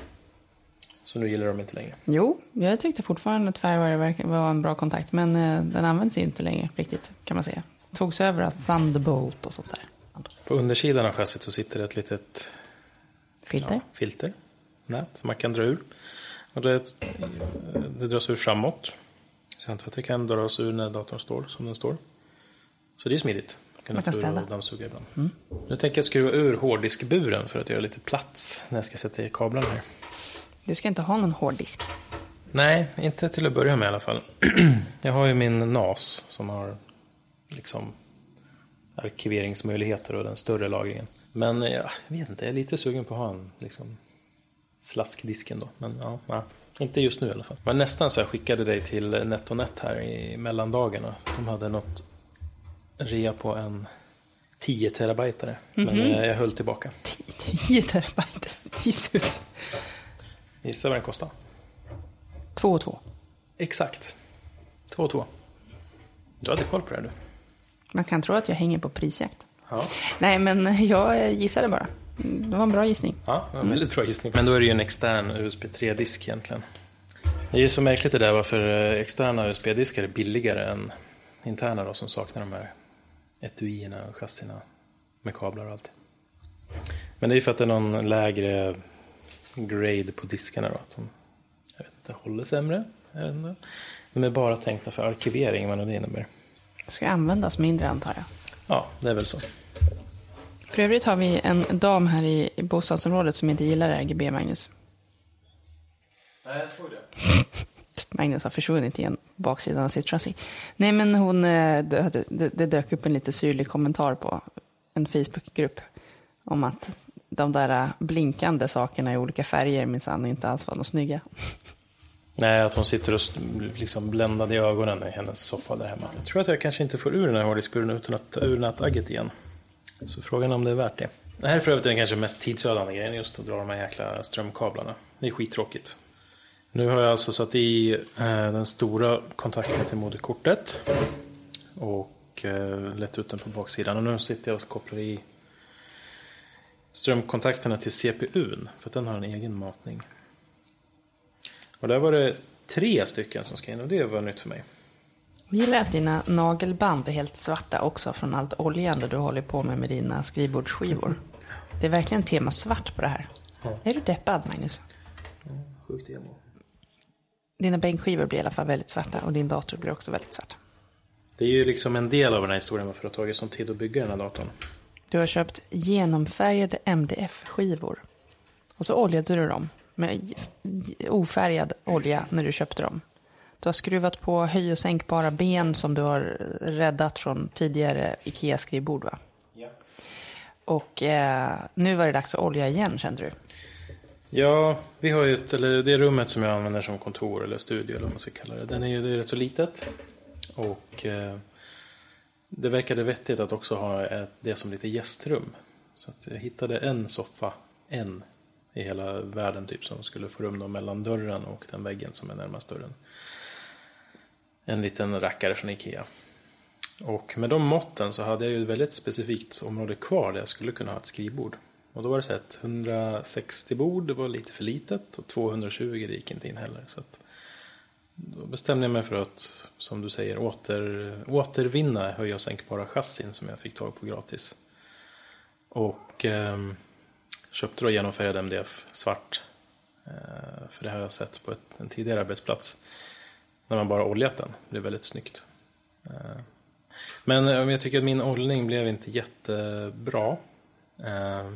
Så nu gillar de inte längre? Jo, jag tyckte fortfarande att Firewire var en bra kontakt. Men eh, den används ju inte längre riktigt, kan man säga. Togs över av Thunderbolt och sånt där. På undersidan av chassit så sitter det ett litet Filter. Ja, filter. Nät som man kan dra ur. Och det, det dras ur framåt. Så att det kan dras ur när datorn står som den står. Så det är smidigt. Man kan ställa. Och dammsuga ibland. Mm. Nu tänker jag skruva ur hårddiskburen för att göra lite plats när jag ska sätta i kablarna här. Du ska inte ha någon hårddisk. Nej, inte till att börja med i alla fall. Jag har ju min N A S som har liksom arkiveringsmöjligheter och den större lagringen. Men ja, jag vet inte, jag är lite sugen på att ha en liksom slaskdisken då. Men ja, ja, inte just nu i alla fall. Men nästan så jag skickade dig till NetOnNet här i mellandagarna. De hade något rea på en tio terabyte. Men mm-hmm. jag höll tillbaka. tio terabyte? Jesus. Gissa vad den kostar? Två och två. Exakt. Två och två. Du hade koll på det, du. Man kan tro att jag hänger på prisjakt. Ja. Nej, men jag gissade bara. Det var en bra gissning. Ja, det var en väldigt bra gissning. Men då är det ju en extern U S B tre-disk egentligen. Det är ju så märkligt det där varför externa U S B-diskar är billigare än interna då, som saknar de här etuierna och chassierna med kablar och allt. Men det är ju för att det är någon lägre grade på diskarna då. Som, jag vet inte, håller sämre. Jag vet inte. De är bara tänkta för arkivering, vad det innebär. Det ska användas mindre, antar jag. Ja, det är väl så. För övrigt har vi en dam här i, i bostadsområdet som inte gillar R G B, Magnus. Nej, jag såg det. Magnus har försvunnit igen baksidan av sitt chassi. Nej, men hon, det, det, det dök upp en lite syrlig kommentar på en Facebookgrupp om att de där blinkande sakerna i olika färger minsann inte alls var något snygga. Nej, att hon sitter och liksom bländade i ögonen i hennes soffa där hemma. Jag tror att jag kanske inte får ur den här hårddiskburen utan att ur nattagget igen. Så frågan är om det är värt det. Det här är för övrigt den kanske mest tidsödande grejen, just att dra de här jäkla strömkablarna. Det är skittråkigt. Nu har jag alltså satt i eh, den stora kontakten till moderkortet och eh, lett ut den på baksidan. Och nu sitter jag och kopplar i strömkontakterna till C P U:n för att den har en egen matning. Och där var det tre stycken som ska in och det var nytt för mig. Jag gillar att dina nagelband är helt svarta också från allt oljande du håller på med med dina skrivbordsskivor. Det är verkligen tema svart på det här. Ja. Är du deppad, Magnus? Ja, sjukt emo. Dina bänkskivor blir i alla fall väldigt svarta och din dator blir också väldigt svart. Det är ju liksom en del av den här historien varför det har tagit sån tid att bygga den här datorn. Du har köpt genomfärgade M D F-skivor. Och så oljade du dem med ofärgad olja när du köpte dem. Du har skruvat på höj- och sänkbara ben som du har räddat från tidigare IKEA-skrivbord, va? Ja. Och eh, nu var det dags att olja igen, kände du? Ja, vi har ju ett, eller det rummet som jag använder som kontor eller studio eller vad man ska kalla det. Den är ju det är rätt så litet. Och eh, det verkade vettigt att också ha ett, det som lite gästrum. Så att jag hittade en soffa, en i hela världen typ, som skulle få rum då mellan dörren och den väggen som är närmast dörren. En liten rackare från IKEA. Och med de måtten så hade jag ju ett väldigt specifikt område kvar där jag skulle kunna ha ett skrivbord. Och då var det så att hundrasextio bord, det var lite för litet. Och tvåhundratjugo det gick inte in heller. Så att då bestämde jag mig för att, som du säger, åter, återvinna höj- och sänkbara chassin som jag fick tag på gratis. Och eh, köpte då genomfärgad M D F svart. Eh, för det har jag sett på ett, en tidigare arbetsplats. När man bara oljat den. Det är väldigt snyggt. Eh, men eh, jag tycker att min oljning blev inte jättebra. Eh,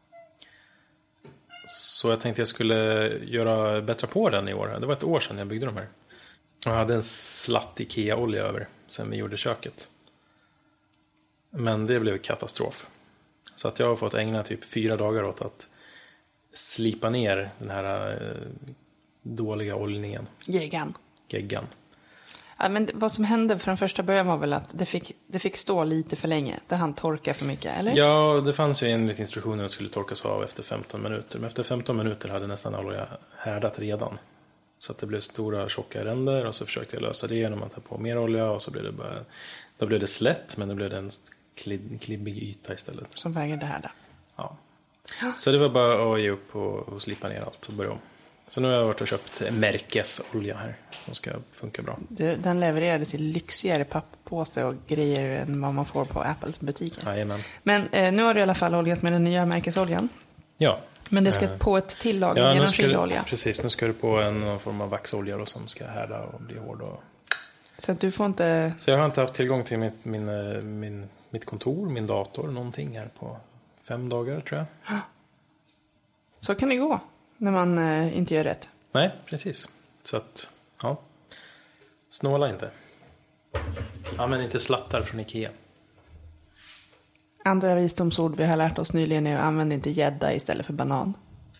så jag tänkte jag skulle göra bättre på den i år. Det var ett år sedan jag byggde de här. Jag hade en slatt Ikea-olja över sen vi gjorde köket. Men det blev katastrof. Så att jag har fått ägna typ fyra dagar åt att slipa ner den här eh, dåliga oljningen. Geggan. Geggan. Ja, men vad som hände från första början var väl att det fick, det fick stå lite för länge. Det hann torka för mycket, eller? Ja, det fanns ju enligt instruktionen att det skulle torkas av efter femton minuter. Men efter femton minuter hade nästan olja härdat redan. Så att det blev stora tjocka ränder och så försökte jag lösa det genom att ta på mer olja. Och så blev det bara, då blev det slätt, men det blev en klibbig yta istället. Som vägrade härda. Ja. Så det var bara att ge upp och, och slipa ner allt och börja om. Så nu har jag varit och köpt märkesolja här som ska funka bra. Du, den levererades i lyxigare papppåse och grejer än vad man får på Apples butiker. Jajamän. Men eh, nu har du i alla fall oljat med den nya märkesoljan. Ja. Men det ska på ett tillag ja, genomskinlig olja. Precis, nu ska du på en någon form av vaxolja då, som ska härda och bli hård. Och... Så att du får inte... Så jag har inte haft tillgång till mitt, min, min, mitt kontor, min dator, någonting här på fem dagar tror jag. Så kan det gå när man eh, inte gör rätt. Nej, precis. Så att, ja. Snåla inte. Ja, men inte slattar från Ikea. Andra visdomsord vi har lärt oss nyligen är att använda inte gädda istället för banan.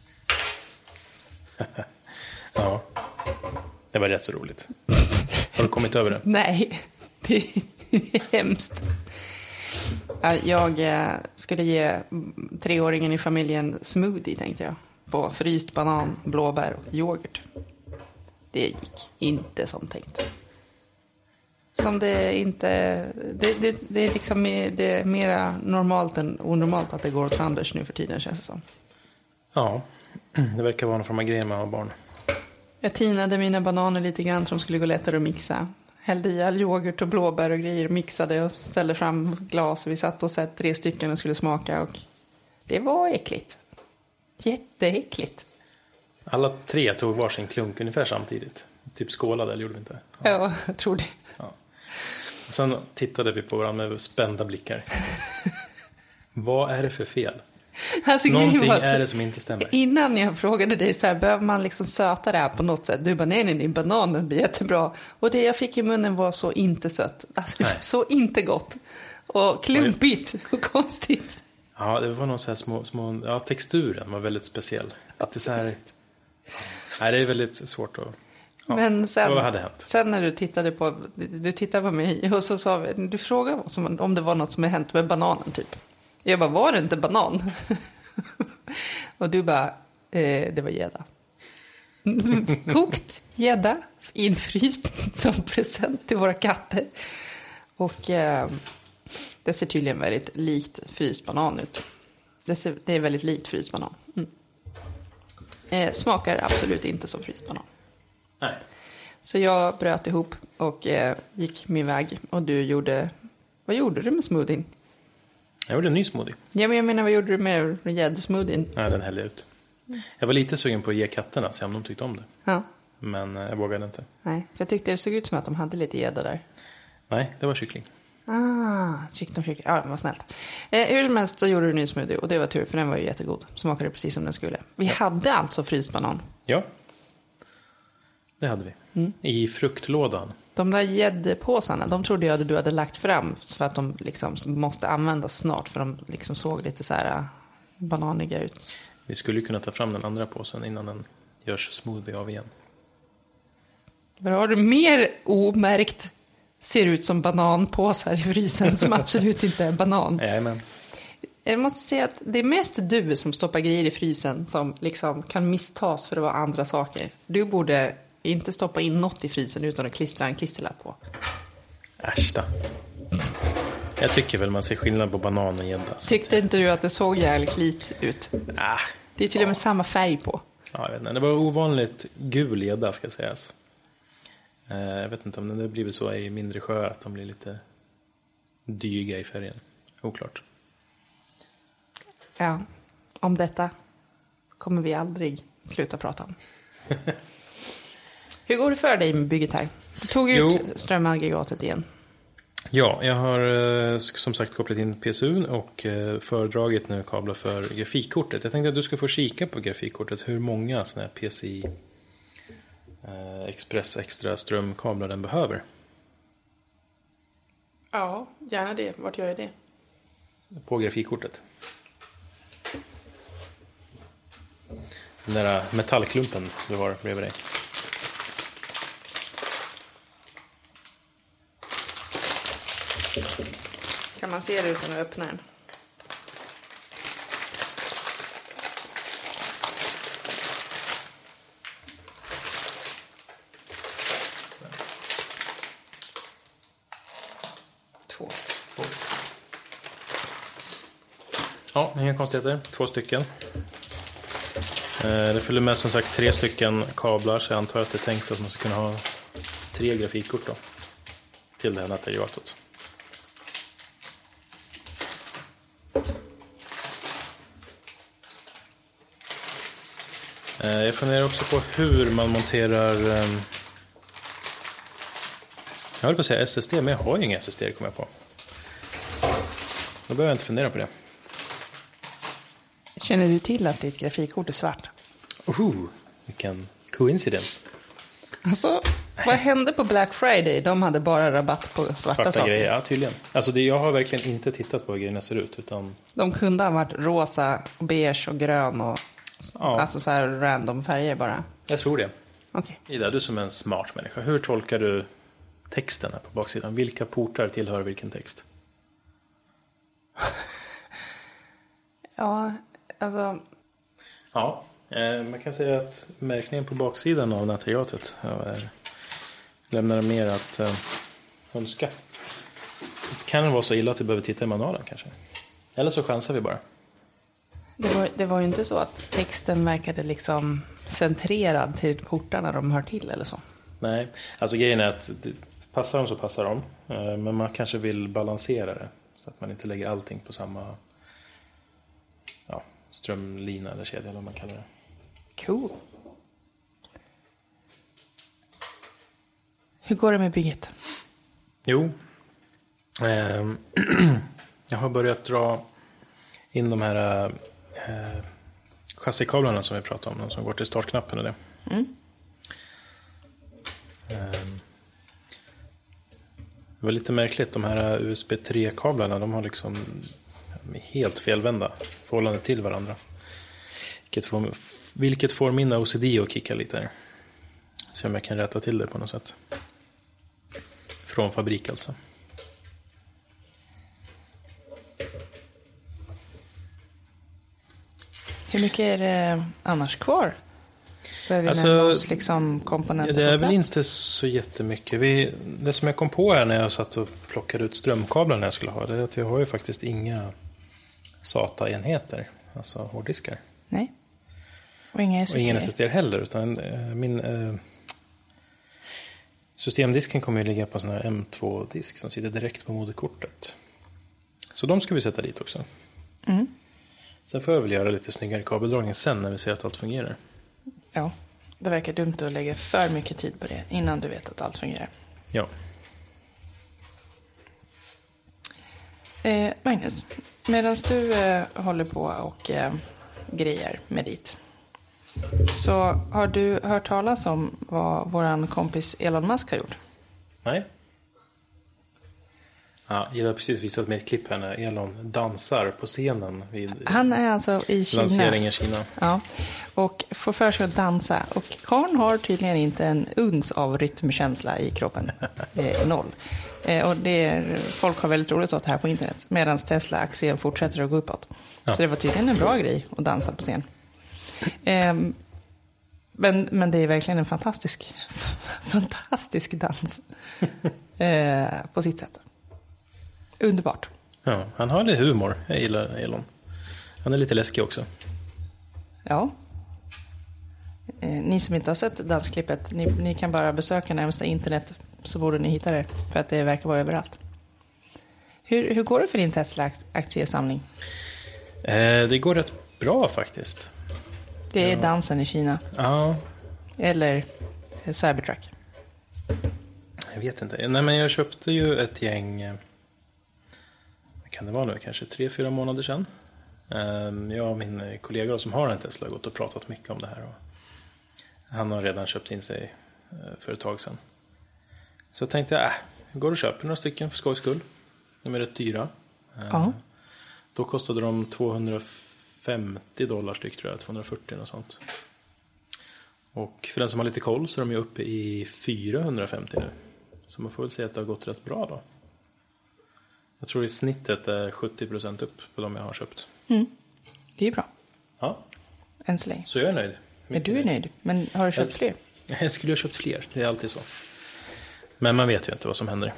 Ja, det var rätt så roligt. Har du kommit över det? Nej, det är hemskt. Jag skulle ge treåringen i familjen smoothie, tänkte jag. På fryst banan, blåbär och yoghurt. Det gick inte som tänkt. Som det inte... Det, det, det är liksom det är mera normalt än onormalt att det går åt fanders nu för tiden, känns det som. Ja, det verkar vara någon form av grej med att ha barn. Jag tinade mina bananer lite grann som skulle gå lättare att mixa. Hällde i all yoghurt och blåbär och grejer, mixade och ställde fram glas. Vi satt och sett tre stycken och skulle smaka och det var äckligt. Jätteäckligt. Alla tre tog varsin klunk ungefär samtidigt. Typ skålade, eller gjorde vi inte? Ja, ja jag tror det. Ja. Och sen tittade vi på varandra med spända blickar. Vad är det för fel? Alltså, någonting är det som inte stämmer. Innan jag frågade dig så här, behöver man liksom söta det här på något sätt? Du bara, nej, nej, nej, bananen blir jättebra. Och det jag fick i munnen var så inte sött. Alltså, så inte gott. Och klumpigt och konstigt. Ja, det var någon så här små, små ja, texturen var väldigt speciell. Att det så här, nej, det är väldigt svårt att, ja, men sen, vad hade hänt? Sen när du tittade på, du tittade på mig och så sa vi, du frågade om det var något som hade hänt med bananen typ. Jag bara, var det inte banan? Och du bara, eh, det var gädda. Kokt gädda, infryst som present till våra katter. Och eh, det ser tydligen väldigt likt fryst banan ut. Det, ser, det är väldigt likt fryst banan. Mm. Eh, smakar absolut inte som fryst banan. Nej. Så jag bröt ihop och eh, gick min väg. Och du gjorde, vad gjorde du med smoothien? Jag gjorde en ny smoothie. Ja, men jag menar, vad gjorde du med gäddsmoothien? Ja, den hällde ut. Jag var lite sugen på att ge katterna, se om de tyckte om det. Ja. Men jag vågade inte. Nej, för jag tyckte det såg ut som att de hade lite gädda där. Nej, det var kyckling. Ah, kyckling, kyckling. Ja, vad snällt. Eh, hur som helst så gjorde du en ny smoothie och det var tur, för den var ju jättegod. Smakade precis som den skulle. Vi ja. hade alltså frysbanan. Ja, det hade vi. Mm. I fruktlådan. De där gäddpåsarna, de trodde jag att du hade lagt fram för att de liksom måste användas snart, för de liksom såg lite så här bananiga ut. Vi skulle kunna ta fram den andra påsen innan den görs smoothie av igen. Vad har du mer omärkt? Ser ut som bananpåsar i frysen som absolut inte är banan. Jajamän. Jag måste säga att det är mest du som stoppar grejer i frysen som liksom kan misstas för att vara andra saker. Du borde inte stoppa in något i frysen utan att klistra en klisterlapp på. Äsch då. Jag tycker väl man ser skillnad på banan och gädda. Tyckte inte du att det såg jävligt lit ut? Ah, Det är till och med samma färg på. ja, jag vet inte. Det var ovanligt gul gädda ska sägas. Eh, jag vet inte om det blivit så i mindre sjöar att de blir lite dyga i färgen. Oklart. Ja, om detta kommer vi aldrig sluta prata om. Hur går det för dig med bygget här? Du tog ut Jo. strömaggregatet igen. Ja, jag har eh, som sagt kopplat in P S U:n och eh, föredragit nu kablar för grafikkortet. Jag tänkte att du ska få kika på grafikkortet hur många såna här P C I eh, Express extra strömkablar den behöver. Ja, gärna det. Vart gör jag det? På grafikkortet. Den där metallklumpen du har bredvid dig. Kan man se det utan att öppna den? Två. Ja, inga konstigheter. Två stycken. Det följer med som sagt tre stycken kablar, så jag antar att det är tänkt att man ska kunna ha tre grafikkort då, till det här nätaggregatet. Jag funderar också på hur man monterar, jag höll på att säga S S D, men jag har ju inga S S D, kommer jag på. Då behöver jag inte fundera på det. Känner du till att ditt grafikkort är svart? Oh, vilken coincidence. Alltså, vad hände på Black Friday? De hade bara rabatt på svarta, Svarta saker. grejer, ja tydligen. Alltså det, jag har verkligen inte tittat på hur grejerna ser ut. Utan... De kunde ha varit rosa, och beige och grön och Ja. alltså så här random färger bara. Jag tror det. Okej. Ida, du som är en smart människa, hur tolkar du texten här på baksidan? Vilka portar tillhör vilken text? Ja, alltså... Ja, eh, man kan säga att märkningen på baksidan av nätaggregatet ja, lämnar mer att eh, önska. Så kan det vara så illa att vi behöver titta i manualen kanske. Eller så chansar vi bara. Det var, det var ju inte så att texten verkade liksom centrerad till portarna de hör till eller så. Nej, alltså grejen är att det, passar de så passar de. Eh, men man kanske vill balansera det. Så att man inte lägger allting på samma ja, strömlina eller kedja eller vad man kallar det. Cool. Hur går det med bygget? Jo, eh, jag har börjat dra in de här eh, chassikablarna som vi pratade om, de som går till startknappen och det. Mm. Eh, det var lite märkligt, de här U S B tre-kablarna, de har liksom de är helt felvända förhållande till varandra. Vilket får, vilket får min O C D att kicka lite här. Se om jag kan rätta till det på något sätt. Från fabrik alltså. Hur mycket är det annars kvar? Behöver vi Alltså, närma oss liksom komponenter det är på väl plats? inte så jättemycket. Vi, det som jag kom på här när jag satt och plockade ut strömkablar när jag skulle ha det är att jag har ju faktiskt inga SATA-enheter, alltså hårddiskar. Nej. Och inga S S D? Och ingen S S D heller, utan eh, min eh, systemdisken kommer ju ligga på en sån här M två-disk som sitter direkt på moderkortet. Så de ska vi sätta dit också. Mm. Sen får jag väl göra lite snyggare kabeldragning sen när vi ser att allt fungerar. Ja, det verkar dumt att lägga för mycket tid på det innan du vet att allt fungerar. Ja. Eh, Magnus, medan du eh, håller på och eh, grejer med ditt, så har du hört talas om vad våran kompis Elon Musk har gjort? Nej. Ja, jag har precis visat mig ett klipp här när Elon dansar på scenen vid Han är alltså i Kina. lanseringen i Kina. Ja, och får för sig att dansa. Och karln har tydligen inte en uns av rytmkänsla i kroppen. Eh, noll. Eh, och det är, folk har väldigt roligt åt det här på internet. Medan Tesla-aktien fortsätter att gå uppåt. Ja. Så det var tydligen en bra grej att dansa på scen. Eh, men, men det är verkligen en fantastisk, fantastisk dans. Eh, på sitt sätt. Underbart. Ja, han har lite humor. Jag gillar Elon. Han är lite läskig också. Ja. Eh, ni som inte har sett dansklippet, ni, ni kan bara besöka närmsta internet så borde ni hitta det. För att det verkar vara överallt. Hur, hur går det för din Tesla-aktiesamling? Eh, det går rätt bra faktiskt. Det är ja. dansen i Kina. Ja. Eller Cybertruck. Jag vet inte. Nej, men jag köpte ju ett gäng... Vad kan det vara nu? Kanske tre, fyra månader sedan. Jag och min kollega som har en Tesla har gått och pratat mycket om det här. Och han har redan köpt in sig för ett tag sedan. Så jag tänkte, äh, jag går och köper några stycken för skojs skull. De är rätt dyra. Ja. Då kostade de tvåhundrafemtio dollar styck, tror jag. tvåhundrafyrtio och sånt. Och för den som har lite koll så är de ju uppe i fyrahundrafemtio nu. Så man får väl säga att det har gått rätt bra då. Jag tror i snittet är sjuttio procent upp på de jag har köpt. Mm. Det är bra. Ja. Än så länge. Så jag är nöjd. Men du är nöjd. Men har du köpt jag, fler? Jag skulle ha köpt fler. Det är alltid så. Men man vet ju inte vad som händer.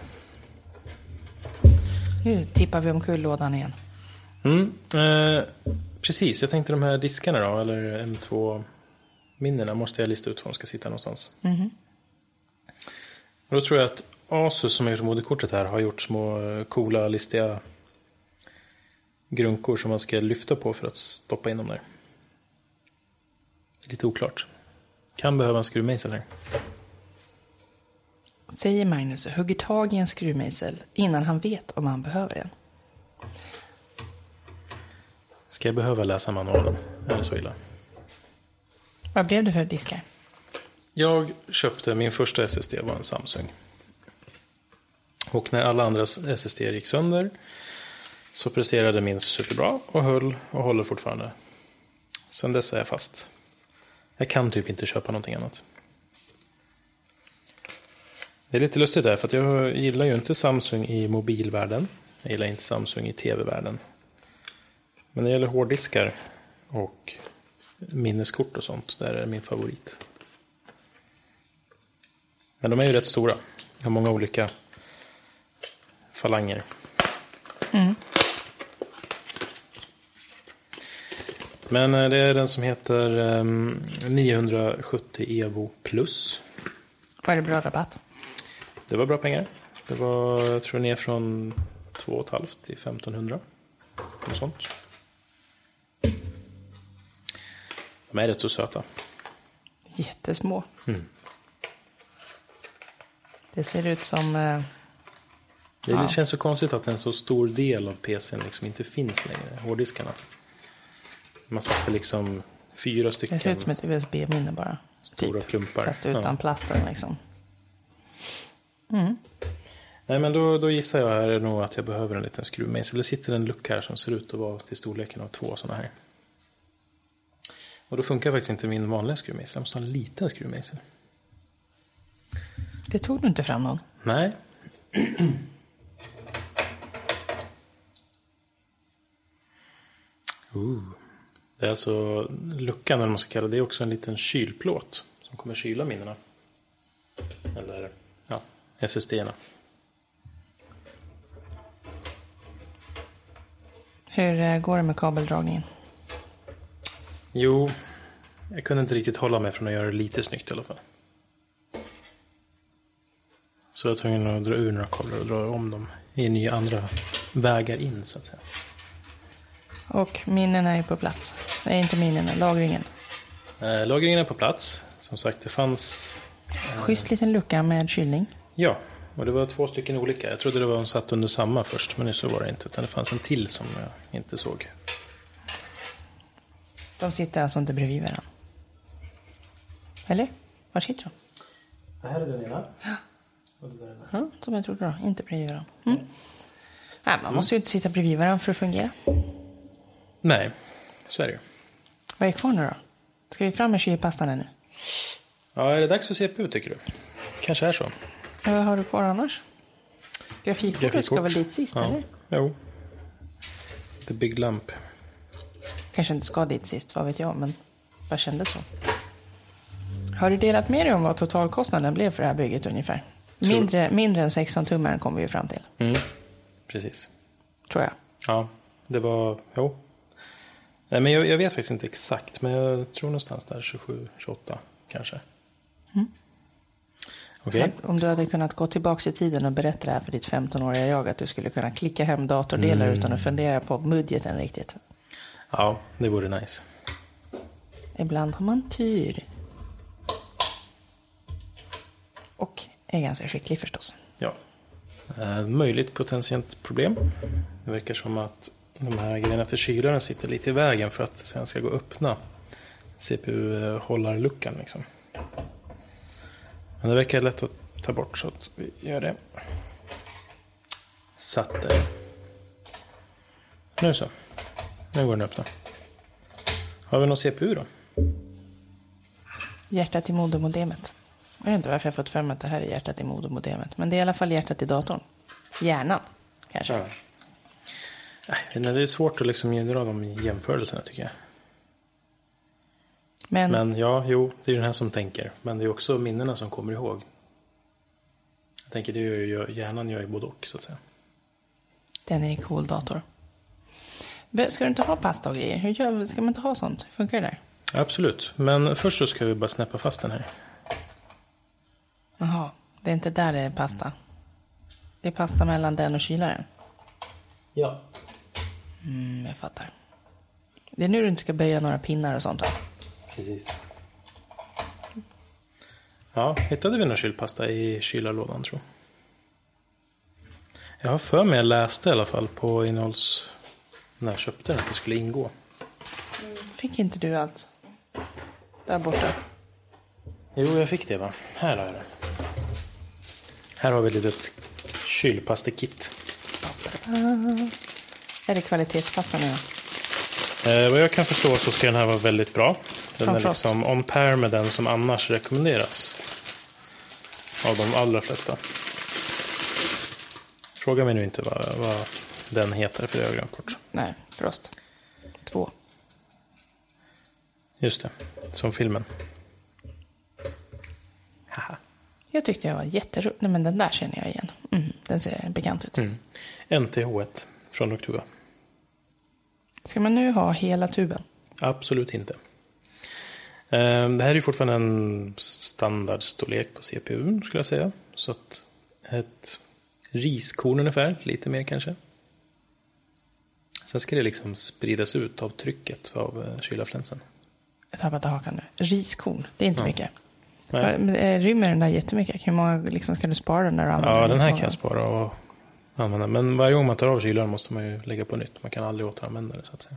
Nu tippar vi omkull lådan igen. Mm. Eh, precis, jag tänkte de här diskarna då. Eller M två-minnena måste jag lista ut var de ska sitta någonstans. Mm. Och då tror jag att Asus som är som moderkortet här har gjort små coola listiga grunkor som man ska lyfta på för att stoppa in dem där. Lite oklart. Kan behöva en skruvmejsel här. Säger Magnus och hugger tag i en skruvmejsel innan han vet om han behöver den. Ska jag behöva läsa manualen? Är det så illa? Vad blev det för diskar? Jag köpte min första S S D var en Samsung. Och när alla andras S S D gick sönder så presterade min superbra och höll och håller fortfarande. Sen dess är jag fast. Jag kan typ inte köpa någonting annat. Det är lite lustigt där för att jag gillar ju inte Samsung i mobilvärlden. Jag gillar inte Samsung i tv-världen. Men när det gäller hårddiskar och minneskort och sånt, där är det min favorit. Men de är ju rätt stora. Jag har många olika falanger. Mm. Men det är den som heter um, niohundrasjuttio Evo Plus. Var det bra rabatt? Det var bra pengar. Det var, jag tror, ner från två och ett halvt till femtonhundra. Något sånt. De är rätt så söta. Jättesmå. Mm. Det ser ut som... Eh, det ja. känns så konstigt att en så stor del av P C:n liksom inte finns längre. Hårddiskarna. Man satte liksom fyra stycken. Det ser ut som ett U S B-minne bara. Stora typ. klumpar. Fast utan ja. plasten liksom. Mm. Nej, men då, då gissar jag här nog att jag behöver en liten skruvmejsel. Det sitter en lucka här som ser ut att vara till storleken av två sådana här. Och då funkar faktiskt inte min vanliga skruvmejsel. Jag måste ha en liten skruvmejsel. Det tog du inte fram någon? Nej. uh. Det är alltså luckan, eller man ska kalla det, är också en liten kylplåt som kommer kyla minnena. Eller ja, S S D-erna. Hur går det med kabeldragningen? Jo, jag kunde inte riktigt hålla mig från att göra det lite snyggt i alla fall. Så jag var tvungen att dra ur några kablar och dra om dem i nya andra vägar in, så att säga. Och minnen är ju på plats. Nej, inte minnen, lagringen. Eh, lagringen är på plats. Som sagt, det fanns... Eh... Schysst liten lucka med kylning. Ja, och det var två stycken olika. Jag trodde det var en satt under samma först, men så var det inte. Utan det fanns en till som jag inte såg. De sitter alltså inte bredvid varandra. Eller? Var sitter de? Det här är den ena. Ja. Och det där är den. Ja, som jag trodde då. Inte bredvid varandra. Mm. Mm. Nej, man måste ju inte sitta bredvid varandra för att fungera. Nej, så är det ju. Vad är kvar nu då? Ska vi fram med kylpastan nu? Ja, är det dags för C P U tycker du? Kanske är så. Ja, vad har du kvar annars? Grafikkortet Grafikkort. Ska väl dit sist, ja. Eller? Jo. The Big Lamp. Kanske inte ska dit sist, vad vet jag, men vad kändes så? Har du delat med dig om vad totalkostnaden blev för det här bygget ungefär? Mindre, mindre än sexton tummaren kom vi ju fram till. Mm. precis. Tror jag. Ja, det var... Jo. Nej, men jag, jag vet faktiskt inte exakt. Men jag tror någonstans där tjugosju tjugoåtta kanske. Mm. Okej. Okay. Om du hade kunnat gå tillbaka i tiden och berätta det här för ditt femtonåriga jag, att du skulle kunna klicka hem datordelar mm. utan att fundera på budgeten riktigt. Ja, det vore nice. Ibland har man tur. Och är ganska skicklig förstås. Ja. Eh, möjligt potentiellt problem. Det verkar som att de här grejerna till kylaren sitter lite i vägen för att det sen ska gå att öppna C P U-hållarluckan liksom. Men det verkar lätt att ta bort, så att vi gör det. Satt det. Nu så. Nu går den att öppna. Har vi någon C P U då? Hjärtat i modermodemet. Jag vet inte varför jag fått för mig att det här är hjärtat i modermodemet. Men det är i alla fall hjärtat i datorn. Hjärnan, kanske. Ja. Nej, det är svårt att liksom dra de jämförelserna, tycker jag. Men, Men ja, jo, det är den här som tänker. Men det är också minnena som kommer ihåg. Jag tänker, det är ju hjärnan gör ju både och, så att säga. Den är en cool dator. Ska du inte ha pasta och grejer? Hur gör, ska man inte ha sånt? Hur funkar det där? Absolut. Men först så ska vi bara snäppa fast den här. Jaha, det är inte där det är pasta. Det är pasta mellan den och kylaren. Ja. Mm, jag fattar. Det är nu du inte ska böja några pinnar och sånt, va? Precis. Ja, hittade vi någon kylpasta i kylarlådan, tror jag. Jag har för mig jag läste i alla fall på innehålls... när jag köpte den att det skulle ingå. Fick inte du allt? Där borta. Jo, jag fick det, va? Här har jag det. Här har vi ett litet kylpastekit. Är det kvalitetspasta nu? Eh, vad jag kan förstå så ska den här vara väldigt bra. Den är liksom on par med den som annars rekommenderas. Av de allra flesta. Fråga mig nu inte vad, vad den heter, för det har jag glömt bort. Nej, Frost. Två. Just det, som filmen. Haha. Jag tyckte jag var jätterolig. Nej, men den där känner jag igen. Mm, den ser bekant ut. Mm. N T H ett från Noctua. Ska man nu ha hela tuben? Absolut inte. Det här är ju fortfarande en standardstorlek på C P U, skulle jag säga. Så att ett riskorn ungefär, lite mer kanske. Sen ska det liksom spridas ut av trycket av kylarflänsen. Jag tappade hakan nu. Riskorn, det är inte ja. mycket. Nej. Rymmer den där jättemycket? Hur många liksom ska du spara den där? Ja, den här kan jag spara och använda. Men varje gång man tar av kylaren måste man ju lägga på nytt. Man kan aldrig återanvända det, så att säga.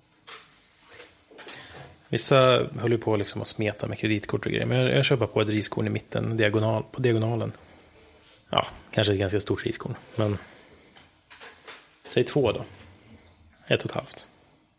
Vissa höll ju på liksom att smeta med kreditkort och grejer. Men jag, jag köper på ett riskorn i mitten, diagonal, på diagonalen. Ja, kanske ett ganska stort riskorn. Men säg två då. Ett och ett halvt.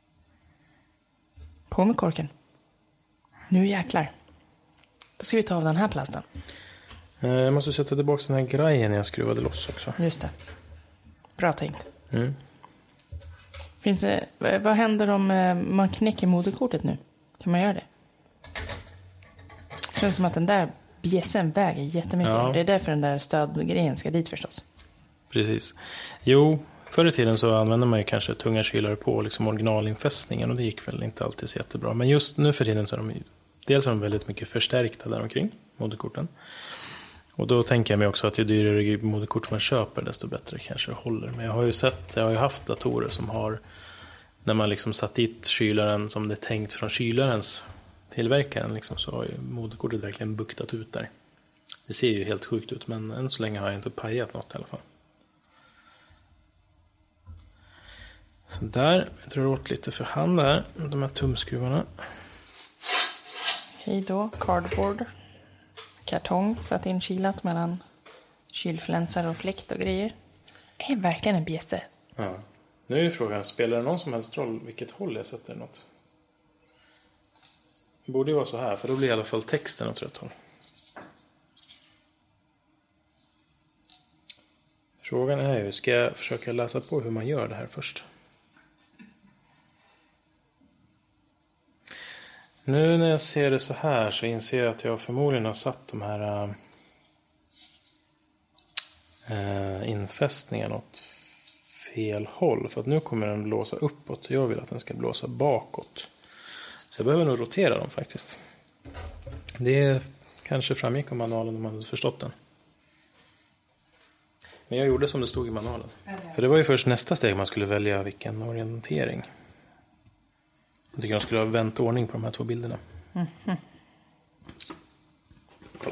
På med korken. Nu jäklar. Då ska vi ta av den här plasten. Jag måste sätta tillbaka den här grejen jag skruvade loss också. Just det. Bra tänkt. Mm. Finns det, vad händer om man knäcker moderkortet nu? Kan man göra det? Det känns som att den där bjässen väger jättemycket. Ja. Det är därför den där stödgrejen ska dit förstås. Precis. Jo, förr i tiden så använde man ju kanske tunga kylare på liksom originalinfästningen. Och det gick väl inte alltid så jättebra. Men just nu för tiden så är de dels är de väldigt mycket förstärkta där omkring moderkorten. Och då tänker jag mig också att ju dyrare moderkort man köper, desto bättre kanske det håller. Men jag har ju sett, jag har ju haft datorer som har, när man liksom satt dit kylaren som det är tänkt från kylarens tillverkaren, liksom, så har ju moderkortet verkligen buktat ut där. Det ser ju helt sjukt ut, men än så länge har jag inte pajat något i alla fall. Så där, jag tror det åt lite för hand där, de här tumskruvarna. Hej då, cardboard. Kartong satt in kilat mellan kylflänsar och fläkt och grejer. Det är verkligen en bjässe. Ja. Nu är frågan, spelar det någon som helst roll vilket håll jag sätter något? Det borde ju vara så här, för då blir i alla fall texten åt rätt håll. Frågan är ju, ska jag försöka läsa på hur man gör det här först? Nu när jag ser det så här så inser jag att jag förmodligen har satt de här äh, infästningarna åt fel håll. För att nu kommer den blåsa uppåt. Jag vill att den ska blåsa bakåt. Så jag behöver nog rotera dem faktiskt. Det kanske framgick av manualen om man hade förstått den. Men jag gjorde som det stod i manualen. För det var ju först nästa steg man skulle välja vilken orientering. Jag tycker de skulle ha vänt ordning på de här två bilderna. Mm-hmm. Kolla.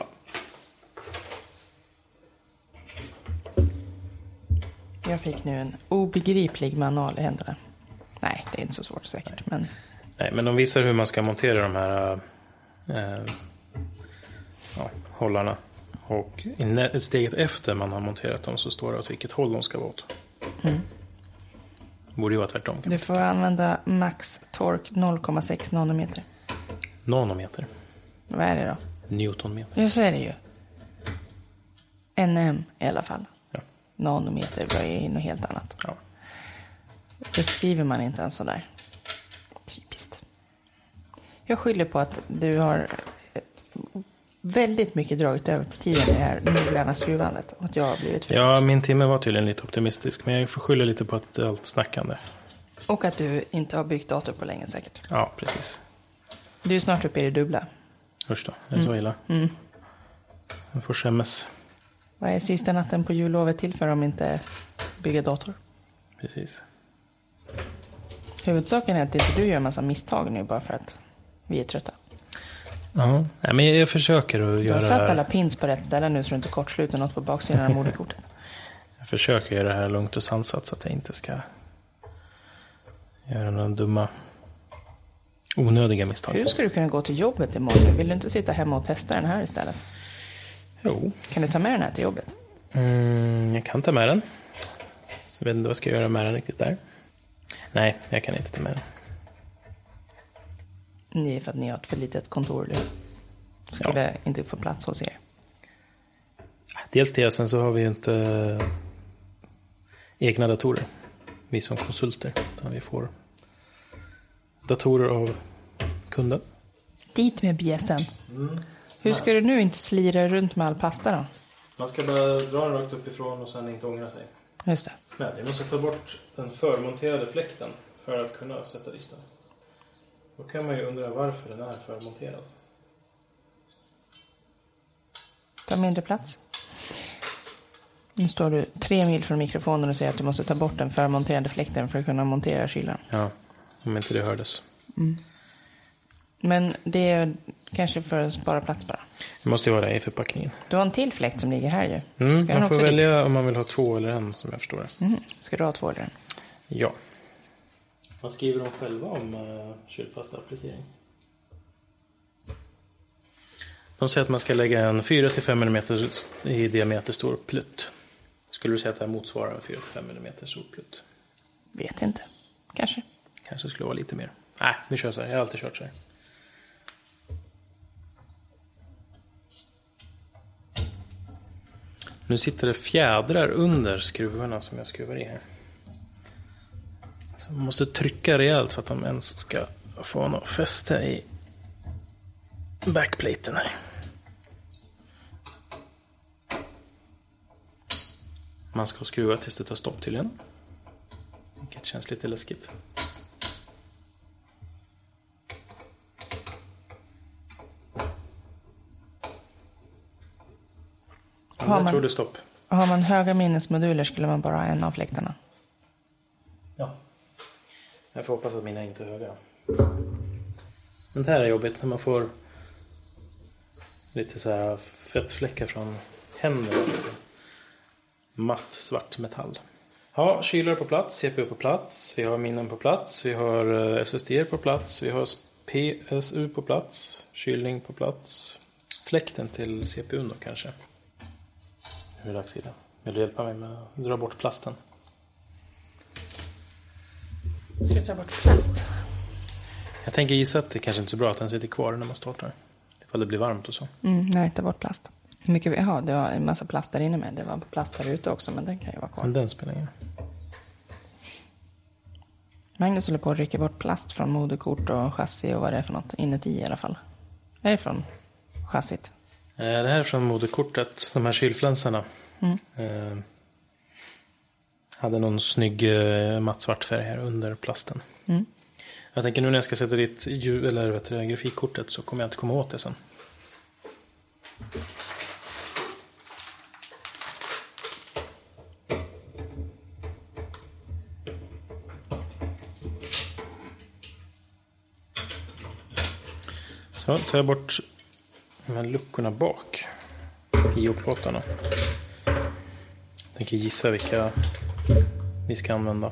Jag fick nu en obegriplig manual i händerna. Nej, det är inte så svårt säkert. Men... Nej, men de visar hur man ska montera de här äh, ja, hållarna. Och i steget efter man har monterat dem så står det åt vilket håll de ska vara åt. Mm. Borde ju vara tvärtom. Du får använda max tork noll komma sex nanometer. Nanometer? Vad är det då? Newtonmeter. Ja, så är det ju. N M i alla fall. Ja. Nanometer var ju något helt annat. Ja. Det skriver man inte ens så där. Typiskt. Jag skyller på att du har väldigt mycket dragit över på tiden i det här noggranna skruvandet. Att jag har blivit för... Ja, min timme var tydligen lite optimistisk. Men jag får skylla lite på att det är allt snackande. Och att du inte har byggt dator på länge säkert. Ja, precis. Du är snart uppe i det dubbla. Usch då, är det så illa? Mm. Jag får skämmas. Vad är sista natten på jullovet till för om inte bygga dator? Precis. Huvudsaken är att inte du gör en massa misstag nu bara för att vi är trötta. Ja, nej, men jag försöker att du göra... har satt alla pins på rätt ställe nu så du inte kortsluter något på baksidan av moderkortet. Jag försöker göra det här lugnt och sansat så att jag inte ska göra några dumma, onödiga misstag. Hur ska du kunna gå till jobbet imorgon? Vill du inte sitta hemma och testa den här istället? Jo. Kan du ta med den här till jobbet? Mm, jag kan ta med den. Jag vet inte vad jag ska göra med den riktigt där. Nej, jag kan inte ta med den. Det är för att ni har ett för litet kontor. Det skulle ja. inte få plats hos er. Dels det, sen så har vi ju inte egna datorer. Vi som konsulter. Utan vi får datorer av kunden. Dit med bjässen. Mm. Hur ska du nu inte slira runt med all pasta då? Man ska bara dra den rakt uppifrån och sen inte ångra sig. Just det. Men vi måste ta bort den förmonterade fläkten för att kunna sätta dit den. Då kan man ju undra varför den är förmonterad. Ta mindre plats. Nu står du tre mil från mikrofonen och säger att du måste ta bort den förmonterade fläkten för att kunna montera kylan. Ja, om inte det hördes. Mm. Men det är kanske för att spara plats bara. Det måste ju vara det i förpackningen. Du har en till fläkt som ligger här ju. Mm, man får välja dit? Om man vill ha två eller en, som jag förstår det. Mm. Ska du ha två eller en? Ja. Vad skriver de själva om uh, kylpastaapplicering? De säger att man ska lägga en fyra till fem millimeter i diameter stor plutt. Skulle du säga att det här motsvarar en fyra till fem millimeter stor plutt? Vet inte. Kanske. Kanske skulle vara lite mer. Nej, vi kör så här. Jag har alltid kört så här. Nu sitter det fjädrar under skruvarna som jag skruvar i här. Så man måste trycka rejält för att de ens ska få något fäste i backplaten här. Man ska skruva tills det tar stopp tydligen. Vilket känns lite läskigt. Ja, jag tror det är stopp. Har man höga minnesmoduler skulle man bara ha en av fläktarna. Ja. Jag får hoppas att mina inte är höga. Men det här är jobbigt när man får lite så här fettfläckar från händerna. Matt svart metall. Ja, kylare på plats, C P U på plats, vi har minnen på plats, vi har S S D på plats, vi har P S U på plats, kylning på plats, fläkten till C P U då kanske. Hur är lagsidan? Vill du hjälpa mig med att dra bort plasten? Ska du ta bort plast? Jag tänker gissa att det kanske inte är så bra att den sitter kvar när man startar. Ifall det blir varmt och så. Mm, nej, ta bort plast. Hur mycket vi har? Det har en massa plast där inne med. Det var plast här ute också, men den kan ju vara kvar. Men den spelar ingen. Magnus håller på att rycka bort plast från moderkort och chassi och vad det är för något. Inuti i alla fall. Är det från chassit? Det här är från moderkortet. De här kylflänsarna. Mm. Hade någon snygg uh, mattsvart färg här under plasten. Mm. Jag tänker nu när jag ska sätta dit ljud, eller vet du, grafikkortet så kommer jag inte komma åt det sen. Så tar jag bort de här luckorna bak i plåtarna. Jag tänker gissa vilka vi ska använda.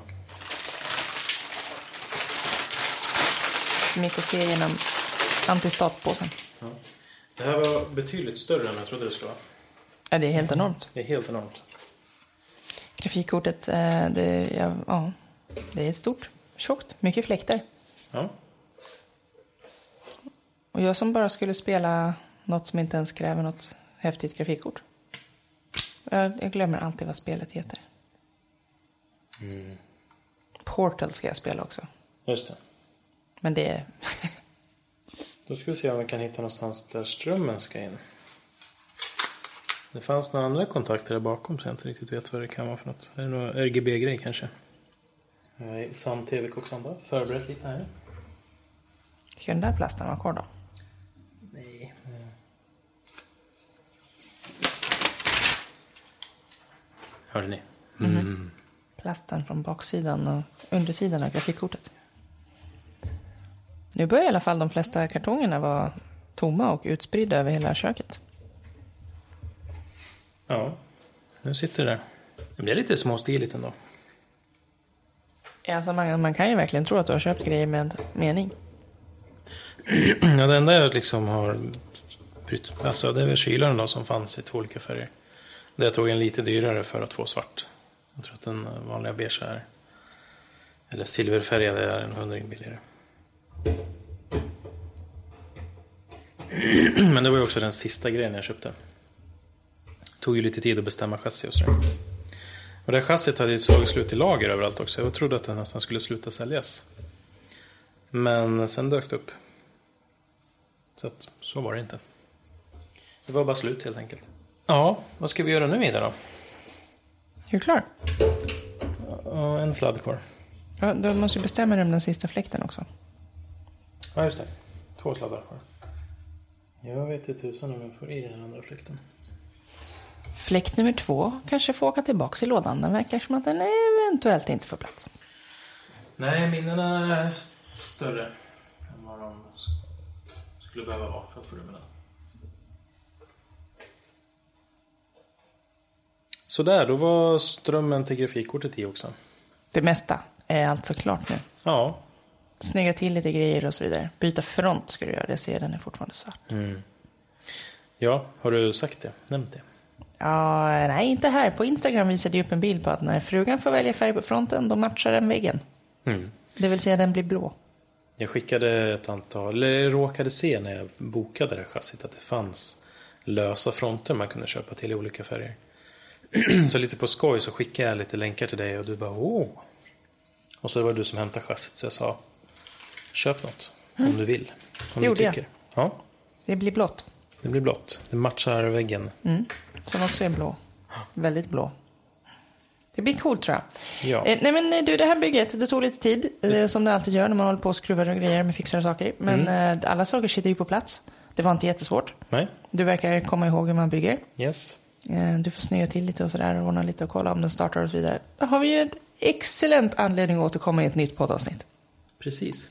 Som gick att se genom antistatpåsen. Ja. Det här var betydligt större än jag trodde det skulle vara. Ja, det är helt enormt. Det är helt enormt. Grafikkortet, eh, det, ja, ja, det är stort, tjockt, mycket fläktar. Ja. Och jag som bara skulle spela något som inte ens kräver något häftigt grafikkort. Jag, jag glömmer alltid vad spelet heter. Mm. Portal ska jag spela också. Just det. Men det är... Då ska vi se om vi kan hitta någonstans där strömmen ska in. Det fanns några andra kontakter där bakom så jag inte riktigt vet vad det kan vara för något. Är det någon R G B-grej kanske? Sam T V-koksanda. Förberett lite här. Ska den där plasten vara kvar då? Nej. Hörde ni? Mm. Mm. Plasten från baksidan och undersidan av grafikkortet. Nu börjar i alla fall de flesta kartongerna vara tomma och utspridda över hela köket. Ja, nu sitter det där. Det är lite småstiligt ändå. Alltså man, man kan ju verkligen tro att du har köpt grejer med mening. Ja, det enda jag liksom har brytt, alltså det är väl kylaren då som fanns i två olika färger. Det jag tog en lite dyrare för att få svart. Jag tror att den vanliga beige är, eller silverfärgade är en hundring billigare. Men det var ju också den sista grejen jag köpte. Tog ju lite tid att bestämma chassi och så. Och det här chassit hade ju tagit slut i lager överallt också. Jag trodde att den nästan skulle sluta säljas. Men sen dök det upp. Så att, så var det inte. Det var bara slut helt enkelt. Ja, vad ska vi göra nu vidare då? Är du klar? Ja, en sladd kvar. Ja, då måste du bestämma dig om den sista fläkten också. Ja, just det. Två sladdar kvar. Jag vet inte tusan om jag får i den andra fläkten. Fläkt nummer två kanske får åka tillbaka i lådan. Den verkar som att den eventuellt inte får plats. Nej, minnena är större än vad de skulle behöva vara för att få rum med den. Så där, då var strömmen till grafikkortet i också. Det mesta är alltså klart nu. Ja. Snygga till lite grejer och så vidare. Byta front ska du göra, det ser den är fortfarande svart. Mm. Ja, har du sagt det? Nämnt det? Ja, nej inte här. På Instagram visade jag upp en bild på att när frugan får välja färg på fronten, då matchar den väggen. Mm. Det vill säga den blir blå. Jag skickade ett antal, eller råkade se när jag bokade det här chassit att det fanns lösa fronter man kunde köpa till i olika färger. Så lite på skoj så skickade jag lite länkar till dig och du bara åh. Och så var det du som hämtade chassit så jag sa köp något om mm. du vill. Om det du gjorde tycker. Jag. Ja. Det blir blått. Det blir blått. Det matchar väggen. Mm. Som också är blå. Väldigt blå. Det blir coolt tror jag. Ja. Eh, nej men du, det här bygget, det tog lite tid. Eh, som det alltid gör när man håller på och skruvar och grejer med fixar och saker. Men mm. eh, alla saker sitter ju på plats. Det var inte jättesvårt. Nej. Du verkar komma ihåg hur man bygger. Yes. Eh, du får snöa till lite och sådär. Och ordna lite och kolla om den startar och så vidare. Då har vi ju en excellent anledning att återkomma i ett nytt poddavsnitt. Precis.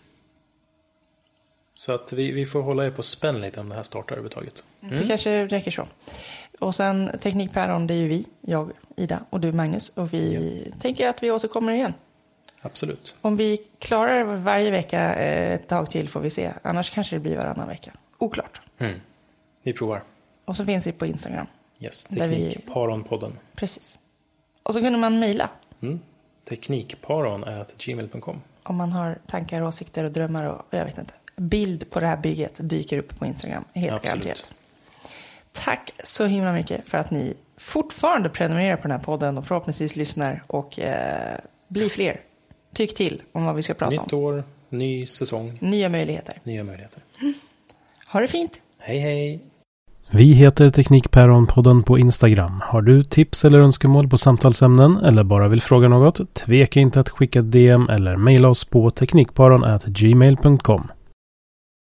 Så att vi, vi får hålla er på spänn lite om det här startar överhuvudtaget. Mm. Det kanske räcker så. Och sen Teknikpäron, det är ju vi, jag, Ida och du Magnus. Och vi ja. tänker att vi återkommer igen. Absolut. Om vi klarar varje vecka ett tag till får vi se. Annars kanske det blir varannan vecka. Oklart. Mm. Vi provar. Och så finns vi på Instagram. Yes, Teknikparonpodden. Vi... Precis. Och så kunde man mejla. Mm. Teknikparon är at gmail dot com. Om man har tankar, åsikter och drömmar och jag vet inte. Bild på det här bygget dyker upp på Instagram. Helt garanterat. Tack så himla mycket för att ni fortfarande prenumererar på den här podden och förhoppningsvis lyssnar och eh, blir fler. Tyck till om vad vi ska prata Nytt om. Nytt år, ny säsong. Nya möjligheter. Nya möjligheter. Mm. Ha det fint. Hej hej. Vi heter Teknikpäron-podden på Instagram. Har du tips eller önskemål på samtalsämnen eller bara vill fråga något? Tveka inte att skicka ett D M eller mejla oss på teknikparon at gmail punkt com.